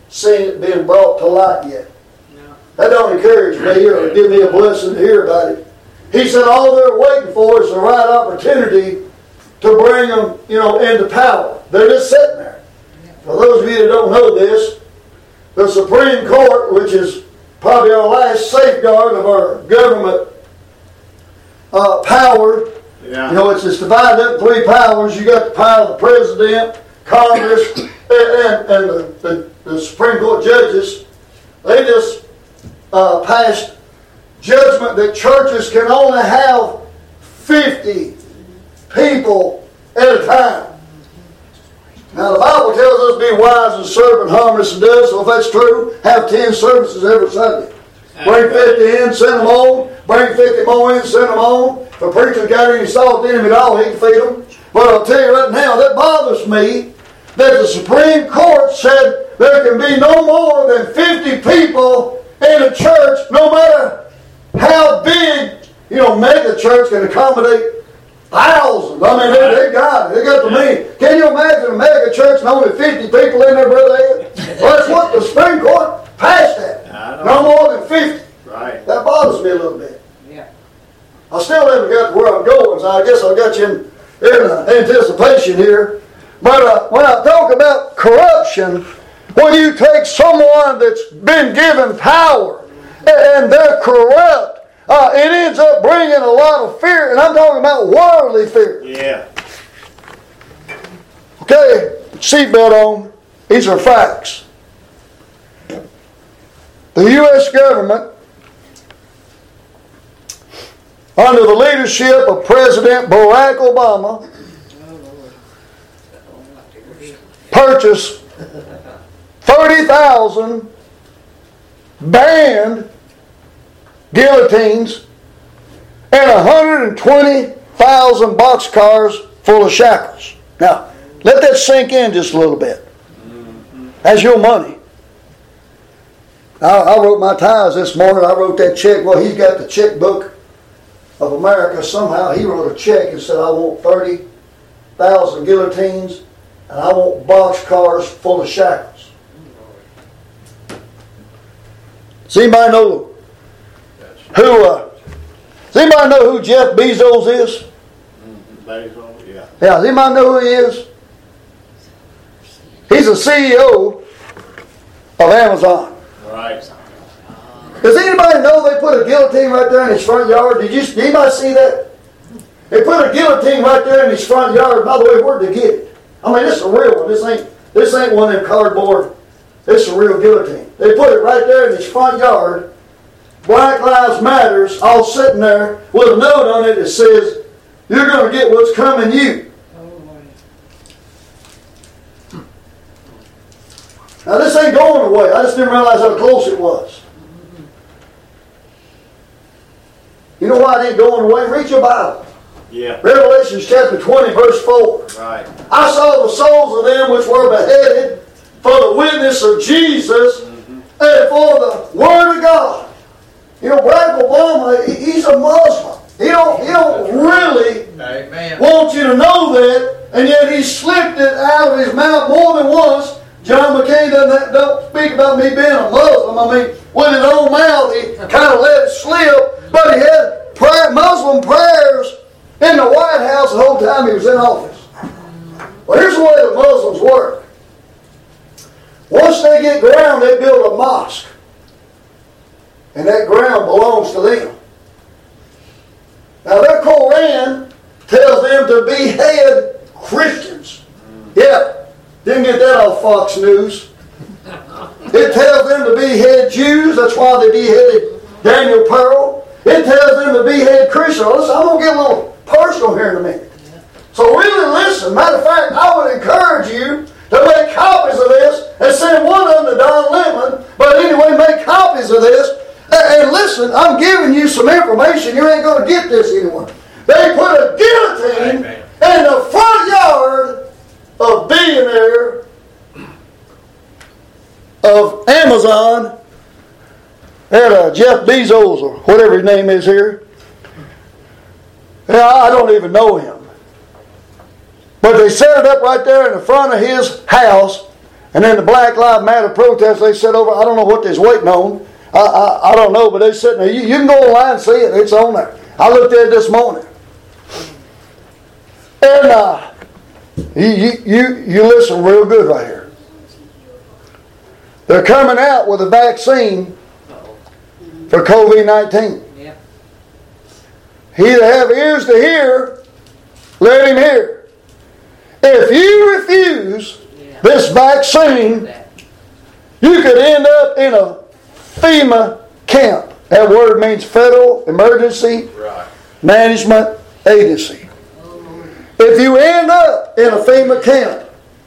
seen it being brought to light yet. That don't encourage me or give me a blessing to hear about it. He said all they're waiting for is the right opportunity to bring them, you know, into power. They're just sitting there. For those of you that don't know this, the Supreme Court, which is probably our last safeguard of our government uh, power, yeah. you know, it's, it's divided up in three powers. You got the power of the President, Congress, and, and, and the, the, the Supreme Court judges. They just uh, passed judgment that churches can only have fifty people at a time. Now the Bible tells us to be wise and servant, harmless and does, so if that's true, have ten services every Sunday. Bring fifty in, send them on. Bring fifty more in, send them on. If a preacher's got any salt in him at all, he can feed them. But I'll tell you right now, that bothers me that the Supreme Court said there can be no more than fifty people in a church, no matter how big, you know, mega church can accommodate thousands. I mean, they, they got it. They got the mean. Can you imagine a mega church and only fifty people in there, Brother Ed? Well, that's what the Supreme Court passed at. No more than fifty. Right. That bothers me a little bit. Yeah. I still haven't got to where I'm going, so I guess I got you in, in uh, anticipation here. But uh, when I talk about corruption, when you take someone that's been given power and they're corrupt, uh, it ends up bringing a lot of fear, and I'm talking about worldly fear. Yeah. Okay, seatbelt on. These are facts. The U S government, under the leadership of President Barack Obama, purchased thirty thousand banned guillotines and one hundred twenty thousand boxcars full of shackles. Now, let that sink in just a little bit. That's your money. I, I wrote my tithes this morning. I wrote that check. Well, he's got the checkbook of America. Somehow he wrote a check and said, I want thirty thousand guillotines and I want boxcars full of shackles. Does anybody know who? Uh, does anybody know who Jeff Bezos is? Bezos, yeah. Yeah. Does anybody know who he is? He's the C E O of Amazon. Right. Does anybody know they put a guillotine right there in his front yard? Did you? Did anybody see that? They put a guillotine right there in his front yard. By the way, where'd they get it? I mean, this is a real one. This ain't this ain't one of them cardboard. This is a real guillotine. They put it right there in his front yard. Black Lives Matters, all sitting there with a note on it that says, "You're going to get what's coming you." Now this ain't going away. I just didn't realize how close it was. You know why it ain't going away? Read your Bible. Yeah. Revelation chapter twenty, verse four. Right. I saw the souls of them which were beheaded for the witness of Jesus mm-hmm. and for the word of God. You know, Barack Obama, he's a Muslim. He don't, he don't really Amen. want you to know that, and yet he slipped it out of his mouth more than once. John McCain doesn't don't speak about me being a Muslim. I mean, with his own mouth, he kind of let it slip, but he had prayer, Muslim prayers in the White House the whole time he was in office. Well, here's the way the Muslims work. Once they get ground, they build a mosque. And that ground belongs to them. Now, their Koran tells them to behead Christians. Yeah. Didn't get that off Fox News. It tells them to behead Jews. That's why they beheaded Daniel Pearl. It tells them to behead Christians. Listen, I'm going to get a little personal here in a minute. So really listen. Matter of fact, I would encourage you to make copies of this and send one of them to Don Lemon. But anyway, make copies of this. And listen, I'm giving you some information. You ain't going to get this anywhere. They put a guillotine in the front yard of billionaire of Amazon, and uh, Jeff Bezos or whatever his name is here. Yeah, I don't even know him. But they set it up right there in the front of his house, And then the Black Lives Matter protest, they sit over, I don't know what they's waiting on. I, I, I don't know, but they're sitting there. You, you can go online and see it. It's on there. I looked at it this morning. And uh, you, you, you, you listen real good right here. They're coming out with a vaccine for COVID nineteen. Yep. He that have ears to hear, let him hear. If you refuse Yeah. this vaccine, you could end up in a FEMA camp. That word means Federal Emergency Right. Management Agency. If you end up in a FEMA camp,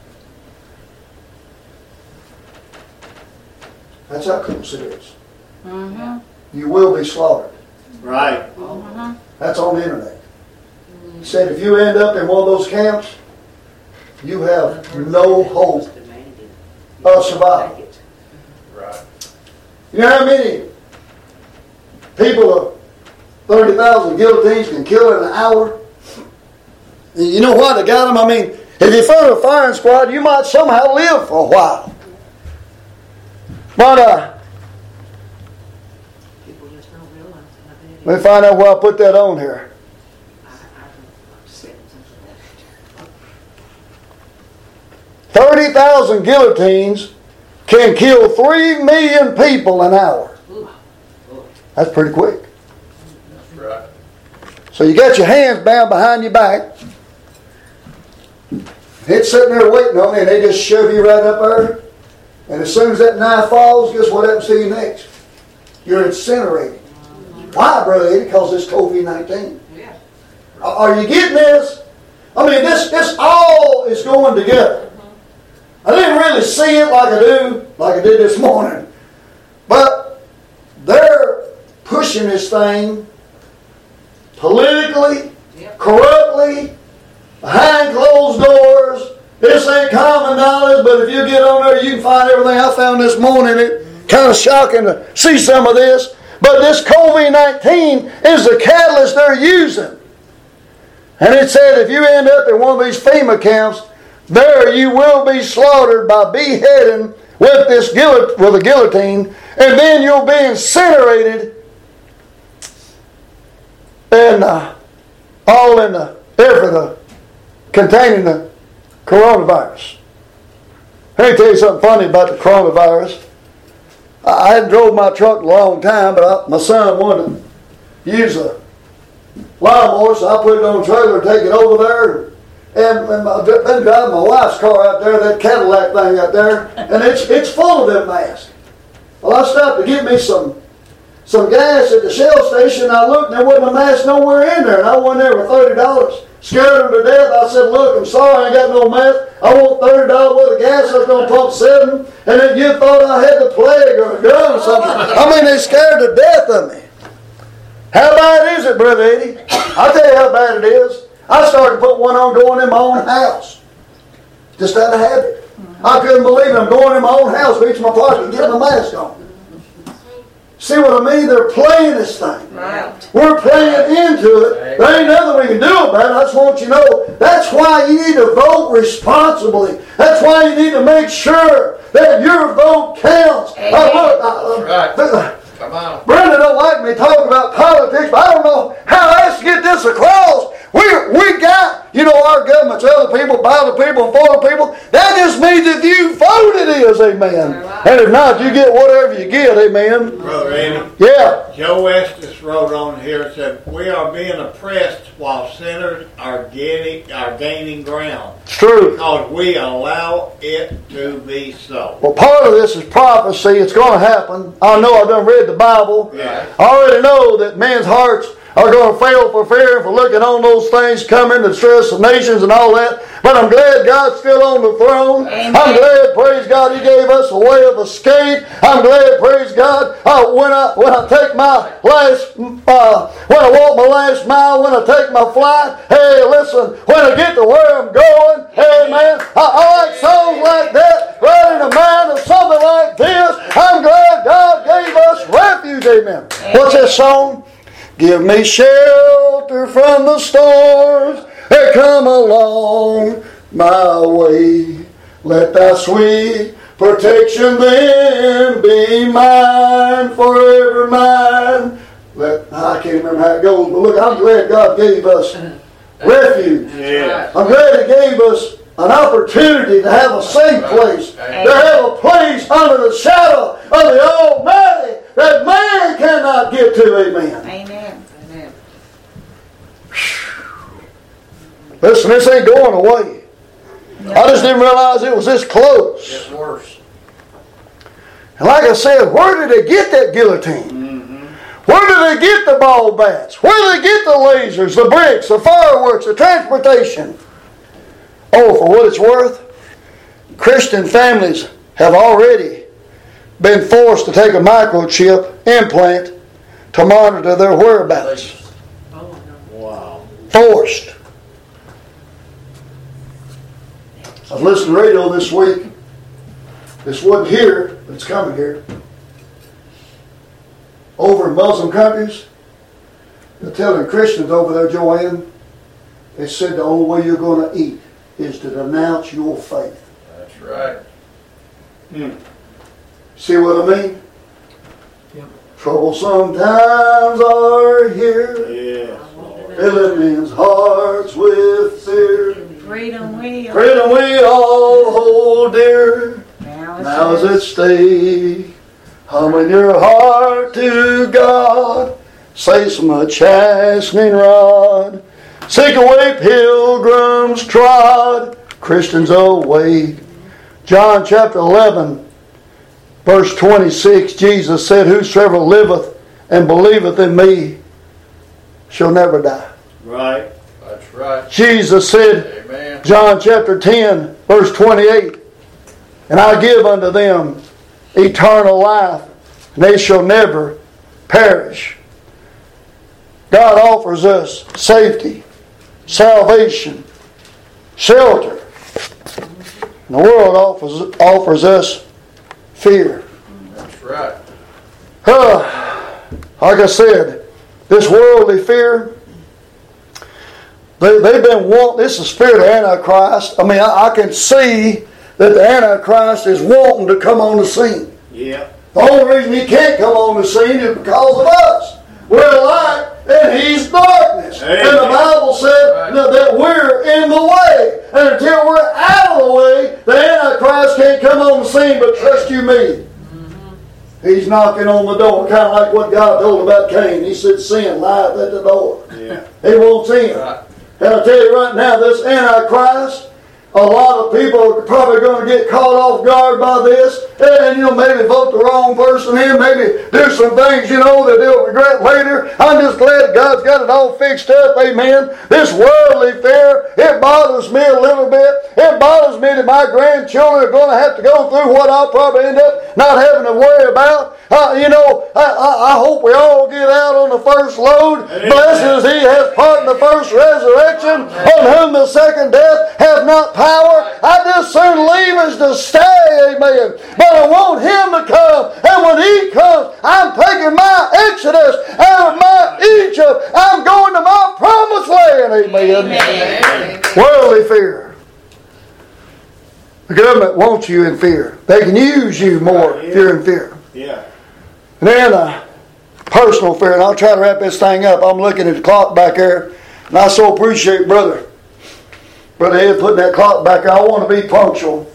that's how close it is. Mm-hmm. You will be slaughtered. Right. Mm-hmm. That's on the internet. He said if you end up in one of those camps, you have no hope of survival. Right. You know how many people of thirty thousand guillotines can kill in an hour? You know why they got them? I mean, if you found a firing squad, you might somehow live for a while. But uh, People just don't realize how bad it let me find out where I put that on here. is. I, I don't say something. thirty thousand guillotines can kill three million people an hour. Ooh. That's pretty quick. That's right. So you got your hands bound behind your back. It's sitting there waiting on you, and they just shove you right up there. And as soon as that knife falls, guess what happens to you next? You're incinerated. Why, Brother Eddie? Because it's COVID nineteen. Yeah. Are you getting this? I mean, this, this all is going together. I didn't really see it like I do, like I did this morning. But they're pushing this thing politically, Yep. corruptly, behind closed doors. This ain't common knowledge, but if you get on there, you can find everything I found this morning. It kind of shocking to see some of this. But this COVID nineteen is the catalyst they're using. And it said if you end up in one of these FEMA camps, there you will be slaughtered by beheading with this guillot- with a guillotine, and then you'll be incinerated, and uh, all in the air for the containing the coronavirus. Let me tell you something funny about the coronavirus. I, I hadn't drove my truck in a long time, but I, my son wanted to use a lawnmower, so I put it on the trailer and take it over there. And, and I've been driving my wife's car out there, that Cadillac thing out there, and it's it's full of them masks. Well, I stopped to get me some some gas at the Shell station. I looked, and there wasn't a mask nowhere in there, and I went there for thirty dollars. Scared them to death. I said, look, I'm sorry, I ain't got no mask. I want thirty dollars worth of gas. I was going to pump seven, and then you thought I had the plague or a gun or something. I mean, they scared to death of me. How bad is it, Brother Eddie? I'll tell you how bad it is. I started to put one on going in my own house. Just out of habit. I couldn't believe it. I'm going in my own house, reach my pocket, and get my mask on. See what I mean? They're playing this thing. Right. We're playing into it. There ain't nothing we can do about it. I just want you to know that's why you need to vote responsibly. That's why you need to make sure that your vote counts. Uh, look, uh, Right. uh, Come on. Brenda don't like me talking about politics, but I don't know how else to get this across. We we got, you know, our government's other people, by the people, and for the people. That just means if you vote it is, amen. And if not, you get whatever you get, amen. Brother Eddie, Yeah. Joe Estes wrote on here, said, we are being oppressed while sinners are getting are gaining ground. It's true. Because we allow it to be so. Well, part of this is prophecy. It's going to happen. I know I've done read the Bible. Yeah. I already know that men's hearts are going to fail for fear and for looking on those things coming, the stress of nations and all that. But I'm glad God's still on the throne. Amen. I'm glad, praise God, He gave us a way of escape. I'm glad, praise God, uh, when I when I take my last, uh, when I walk my last mile, when I take my flight, hey, listen, when I get to where I'm going, hey, man, I, I like songs like that, right in the mind of something like this. I'm glad God gave us refuge, amen. What's that song? Give me shelter from the storms that come along my way. Let thy sweet protection then be mine, forever mine. Let, I can't remember how it goes, but look, I'm glad God gave us refuge. Yeah. I'm glad He gave us an opportunity to have a safe place, to have a place under the shadow of the Almighty that man cannot get to. Amen. Amen. Amen. Listen, this ain't going away. I just didn't realize it was this close. It's worse. And like I said, where did they get that guillotine? Mm-hmm. Where did they get the ball bats? Where did they get the lasers, the bricks, the fireworks, the transportation? Oh, for what it's worth, Christian families have already been forced to take a microchip implant to monitor their whereabouts. Wow. Forced. I was listening to the radio this week. This wasn't here, but it's coming here. Over in Muslim countries, they're telling Christians over there, Joanne, they said the only way you're going to eat is to denounce your faith. That's right. Mm. See what I mean? Yep. Trouble sometimes are here, Yes. filling men's hearts with fear. Freedom we are. Freedom we all hold dear. Now it's Now is at stake. Humbling your heart to God. Say some a chastening rod. Seek away pilgrims trod. Christians awake. John chapter eleven, verse twenty-six, Jesus said, whosoever liveth and believeth in me shall never die. Right. That's right. Jesus said, Amen. John chapter ten, verse twenty-eight, and I give unto them eternal life, and they shall never perish. God offers us safety, salvation, shelter. And the world offers, offers us fear. That's right. Uh, like I said, this worldly fear, they, they've been wanting, this is the spirit of Antichrist. I mean, I, I can see that the Antichrist is wanting to come on the scene. Yeah. The only reason he can't come on the scene is because of us. We're light and he's darkness. Amen. And the Bible said Right. that, that we're in the way. And until we're out of the way, the Antichrist can't come on the scene, but trust you me. He's knocking on the door, kind of like what God told about Cain. He said, sin lieth at the door. Yeah. He wants in. Right. And I tell you right now, this Antichrist, a lot of people are probably going to get caught off guard by this. And, you know, maybe vote the wrong person in. Maybe do some things, you know, that they'll regret later. I'm just glad God's got it all fixed up. Amen. This worldly fear, it bothers me a little bit. It bothers me that my grandchildren are going to have to go through what I'll probably end up not having to worry about. Uh, you know, I, I, I hope we all get out on the first load. Blessed as he has part in the first resurrection, on whom the second death hath not power. I just soon leave as to stay, amen. But I want him to come. And when he comes, I'm taking my Exodus out of my Egypt. I'm going to my promised land, amen. Amen. Worldly fear. The government wants you in fear. They can use you more if you're in fear. Yeah. And then uh, personal fear, and I'll try to wrap this thing up. I'm looking at the clock back there, and I so appreciate Brother, Brother Ed putting that clock back there. I want to be punctual.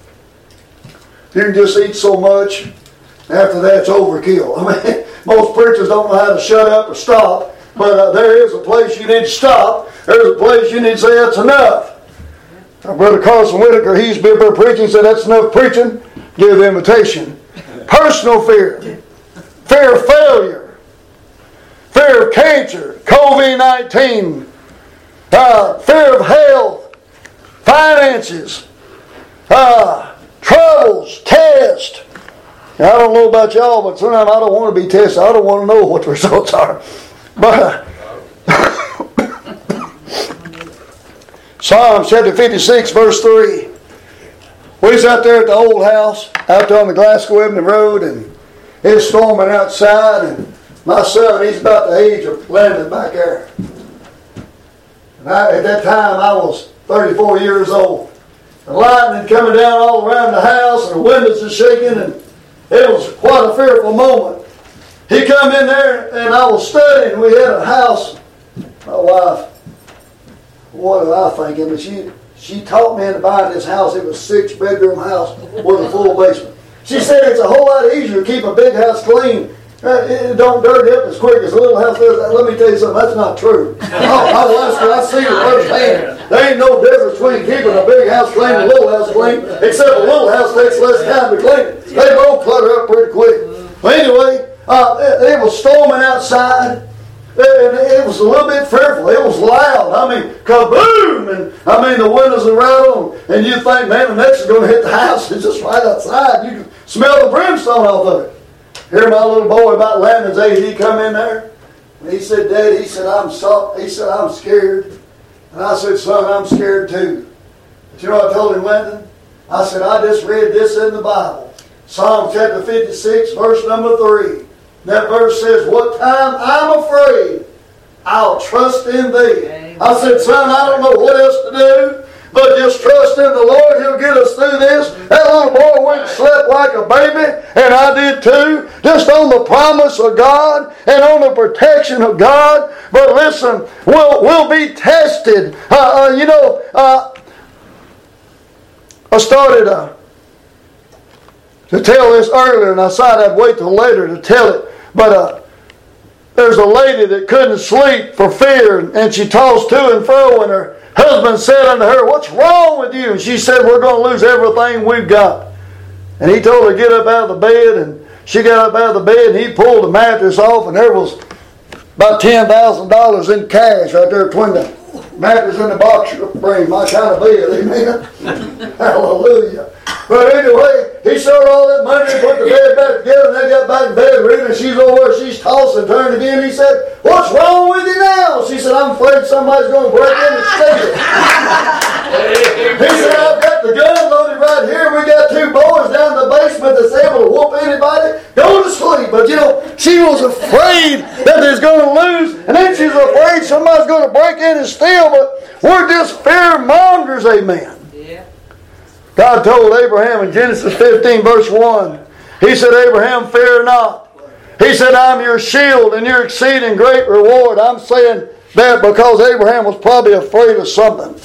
You can just eat so much, after that it's overkill. I mean, most preachers don't know how to shut up or stop, but uh, there is a place you need to stop. There's a place you need to say that's enough. Our Brother Carson Whitaker, he's been there preaching, said that's enough preaching. Give the invitation. Personal fear. Fear of failure. Fear of cancer. COVID nineteen. Uh, fear of health. Finances. Uh, troubles. Test. Now, I don't know about y'all, but sometimes I don't want to be tested. I don't want to know what the results are. But Psalm chapter fifty-six, verse three. We was out there at the old house, out there on the Glasgow Ebony Road, and it's storming outside, and my son, he's about the age of Landon back there. And I, at that time, I was thirty-four years old. The lightning coming down all around the house, and the windows are shaking, and it was quite a fearful moment. He come in there, and I was studying. We had a house. My wife, what was I thinking? But she she taught me into buying this house. It was a six-bedroom house with a full basement. She said it's a whole lot easier to keep a big house clean. Uh, it don't dirty up as quick as a little house does. Let me tell you something, that's not true. I, I watched it, I see it firsthand. There ain't no difference between keeping a big house clean and a little house clean, except a little house takes less time to clean it. They both clutter up pretty quick. Well, anyway, uh, it, it was storming outside, and it was a little bit fearful. It was loud. I mean, kaboom! And I mean, the windows are rattled, and you think, man, the next is going to hit the house. It's just right outside. You can smell the brimstone off of it. Here, my little boy, about Landon's age, he come in there, and he said, Dad, he said, I'm so, he said, I'm scared. And I said, son, I'm scared too. But you know what I told him, Landon? I said, I just read this in the Bible. Psalm chapter fifty-six, verse number three. That verse says, what time I'm afraid, I'll trust in thee. Amen. I said, son, I don't know what else to do, but just trust in the Lord. He'll get us through this. That little boy went and slept like a baby, and I did too, just on the promise of God and on the protection of God. But listen, we'll, we'll be tested. Uh, uh, you know, uh, I started uh, to tell this earlier, and I decided I'd wait till later to tell it. But uh, there's a lady that couldn't sleep for fear, and she tossed to and fro, and her husband said unto her, what's wrong with you? And she said, we're going to lose everything we've got. And he told her to get up out of the bed, and she got up out of the bed, and he pulled the mattress off, and there was about ten thousand dollars in cash right there between the mattress and the box spring, my kind of bed, amen? Hallelujah. But anyway, he showed all that money and put the bed back together, and they got back in bed with him, and she's over there, she's tossing and turning again. He said, what's wrong with you now? She said, I'm afraid somebody's going to break in and steal it. He said, I've got the gun loaded right here. We got two boys down in the basement that's able to whoop anybody. Go to sleep. But you know, she was afraid that they's going to lose, and then she's afraid somebody's going to break in and steal, but we're just fear mongers, amen. God told Abraham in Genesis fifteen verse one, He said, Abraham, fear not. He said, I'm your shield and your exceeding great reward. I'm saying that because Abraham was probably afraid of something.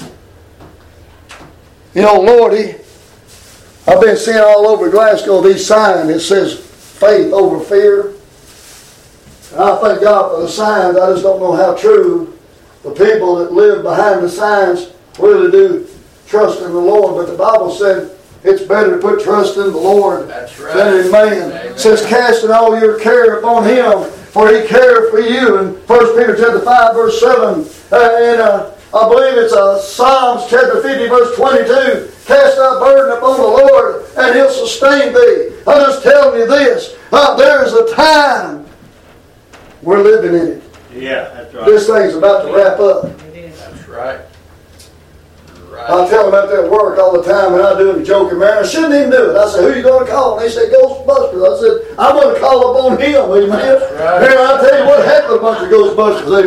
You know, Lord, he, I've been seeing all over Glasgow these signs. It says faith over fear. And I thank God for the signs. I just don't know how true the people that live behind the signs really do trust in the Lord. But the Bible said it's better to put trust in the Lord That's right. than in man. Amen. It says, casting all your care upon Him, for He cared for you. In First Peter chapter five, verse seven, uh, and uh, I believe it's uh, Psalms chapter fifty, verse twenty-two, cast thy burden upon the Lord, and He'll sustain thee. I'm just telling you this, uh, there is a time we're living in it. Yeah, that's right. This thing's about to wrap up. It is. That's right. Right. I tell them about that work all the time, and I do it joking, man. I shouldn't even do it. I said, who are you going to call? And they say, Ghostbusters. I said, I'm going to call upon Him, amen. Right. And I'll tell you what, heck of a bunch of Ghostbusters,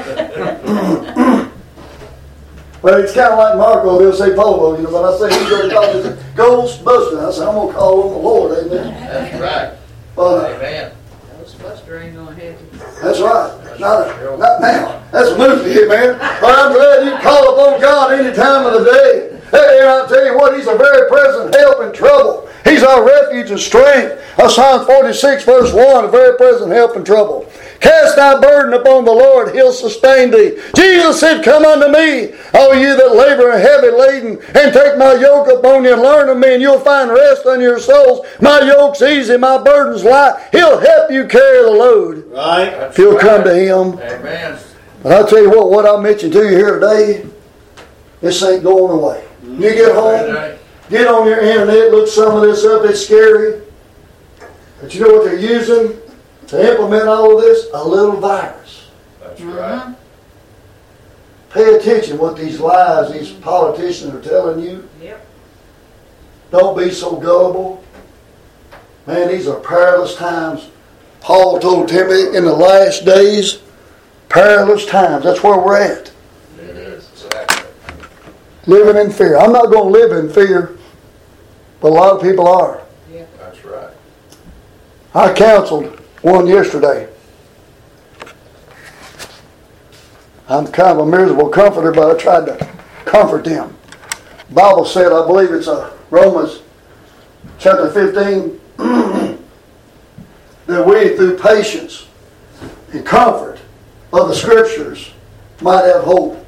amen. But it's kind of like Marco, they'll say Polo, you know, but I say, who's going to call me? Ghostbusters. I said, I'm going to call on the Lord, amen. That's right. But, amen. Ghostbuster ain't going to have you. That's right. Not, not now. That's a movie here, man. But I'm glad you can call upon God any time of the day. Hey, and I'll tell you what, He's a very present help in trouble. He's our refuge and strength. Psalm forty-six, verse one, a very present help in trouble. Cast thy burden upon the Lord, He'll sustain thee. Jesus said, come unto me, all you that labor and heavy laden, and take my yoke upon you and learn of me, and you'll find rest unto your souls. My yoke's easy, my burden's light. He'll help you carry the load. Right. If you'll come to Him. Amen. But I'll tell you what, what I mentioned to you here today, this ain't going away. You get home, get on your internet, look some of this up, it's scary. But you know what they're using to implement all of this? A little virus. That's right. Pay attention what these lies these politicians are telling you. Yep. Don't be so gullible. Man, these are perilous times. Paul told Timothy in the last days, perilous times. That's where we're at. It is. Exactly. living in fear. I'm not going to live in fear, but a lot of people are. That's right. I counseled one yesterday. I'm kind of a miserable comforter, but I tried to comfort them. The Bible said, I believe it's uh, Romans chapter fifteen, that we through patience and comfort of the Scriptures might have hope.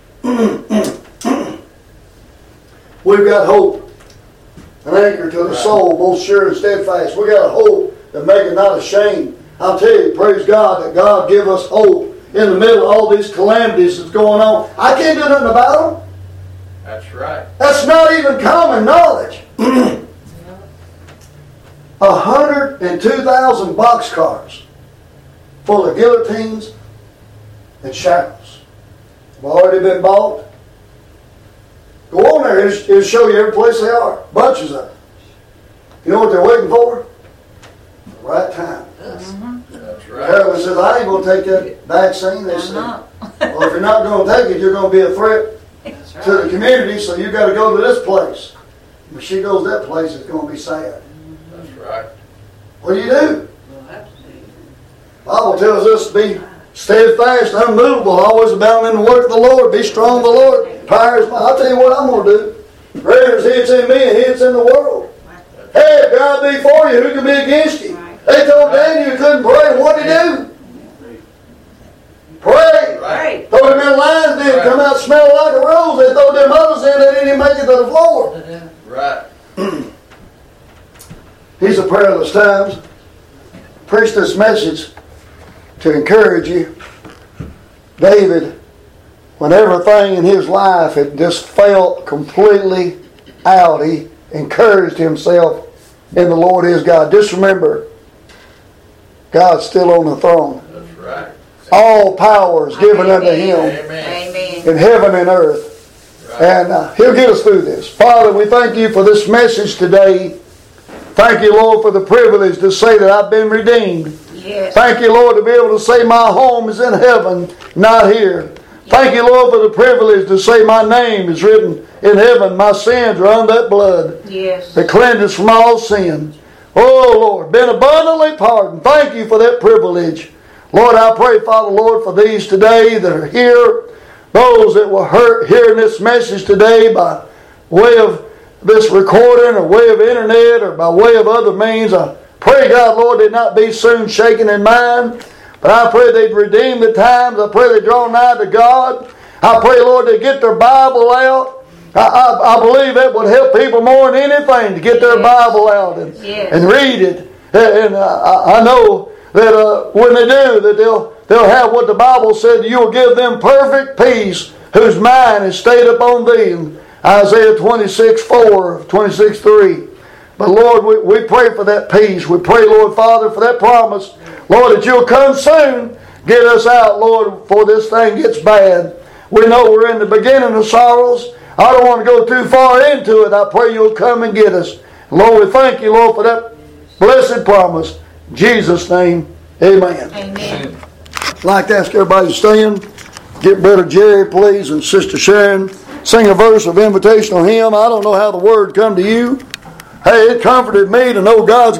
We've got hope, an anchor to the soul, both sure and steadfast. We got a hope that maketh not ashamed. I'll tell you, praise God, that God give us hope in the middle of all these calamities that's going on. I can't do nothing about them. That's right. That's not even common knowledge. A hundred and two thousand boxcars full of guillotines and shackles have already been bought. Go on there, it'll, it'll show you every place they are. Bunches of them. You know what they're waiting for? The right time. That's right. Carolyn says, I ain't going to take that vaccine. They said, well, if you're not going to take it, you're going to be a threat That's to the right. community, so you got to go to this place. When she goes to that place, it's going to be sad. That's right. What do you do? We'll have to do. The Bible tells us to be steadfast, unmovable, always abounding in the work of the Lord. Be strong in the Lord. Power is mine. I'll tell you what I'm going to do. Greater is He that's in me and He that's in the world. Hey, if God be for you, who can be against you? They told Daniel you couldn't pray. What did he do? Pray. Right. Throw him in the lion's den, come out smelling like a rose. They throw them others in, they didn't even make it to the floor. Right. These are perilous times. Preach this message to encourage you. David, when everything in his life had just felt completely out, he encouraged himself in the Lord his God. Just remember, God's still on the throne. That's right. All power is given Amen. unto Him Amen. Amen. in heaven and earth. Right. And uh, He'll get us through this. Father, we thank You for this message today. Thank You, Lord, for the privilege to say that I've been redeemed. Yes. Thank You, Lord, to be able to say my home is in heaven, not here. Thank You, Lord, for the privilege to say my name is written in heaven. My sins are under that blood Yes. that cleanses from all sin. Oh, Lord, been abundantly pardoned. Thank You for that privilege. Lord, I pray, Father, Lord, for these today that are here, those that will hear, hearing this message today by way of this recording or way of internet or by way of other means. I pray, God, Lord, they'd not be soon shaken in mind, but I pray they'd redeem the times. I pray they draw nigh to God. I pray, Lord, they get their Bible out. I, I, I believe it would help people more than anything to get their Bible out and, Yes. and read it. And, and uh, I know that uh, when they do, that they'll they'll have what the Bible said. You will give them perfect peace, whose mind is stayed upon Thee. In Isaiah twenty-six four, twenty-six three. But Lord, we, we pray for that peace. We pray, Lord Father, for that promise, Lord, that You'll come soon. Get us out, Lord, before this thing gets bad. We know we're in the beginning of sorrows. I don't want to go too far into it. I pray You'll come and get us. Lord, we thank You, Lord, for that blessed promise. In Jesus' name, amen. Amen. I'd like to ask everybody to stand. Get Brother Jerry, please, and Sister Sharon. Sing a verse of invitational hymn. I don't know how the word come to you. Hey, it comforted me to know God's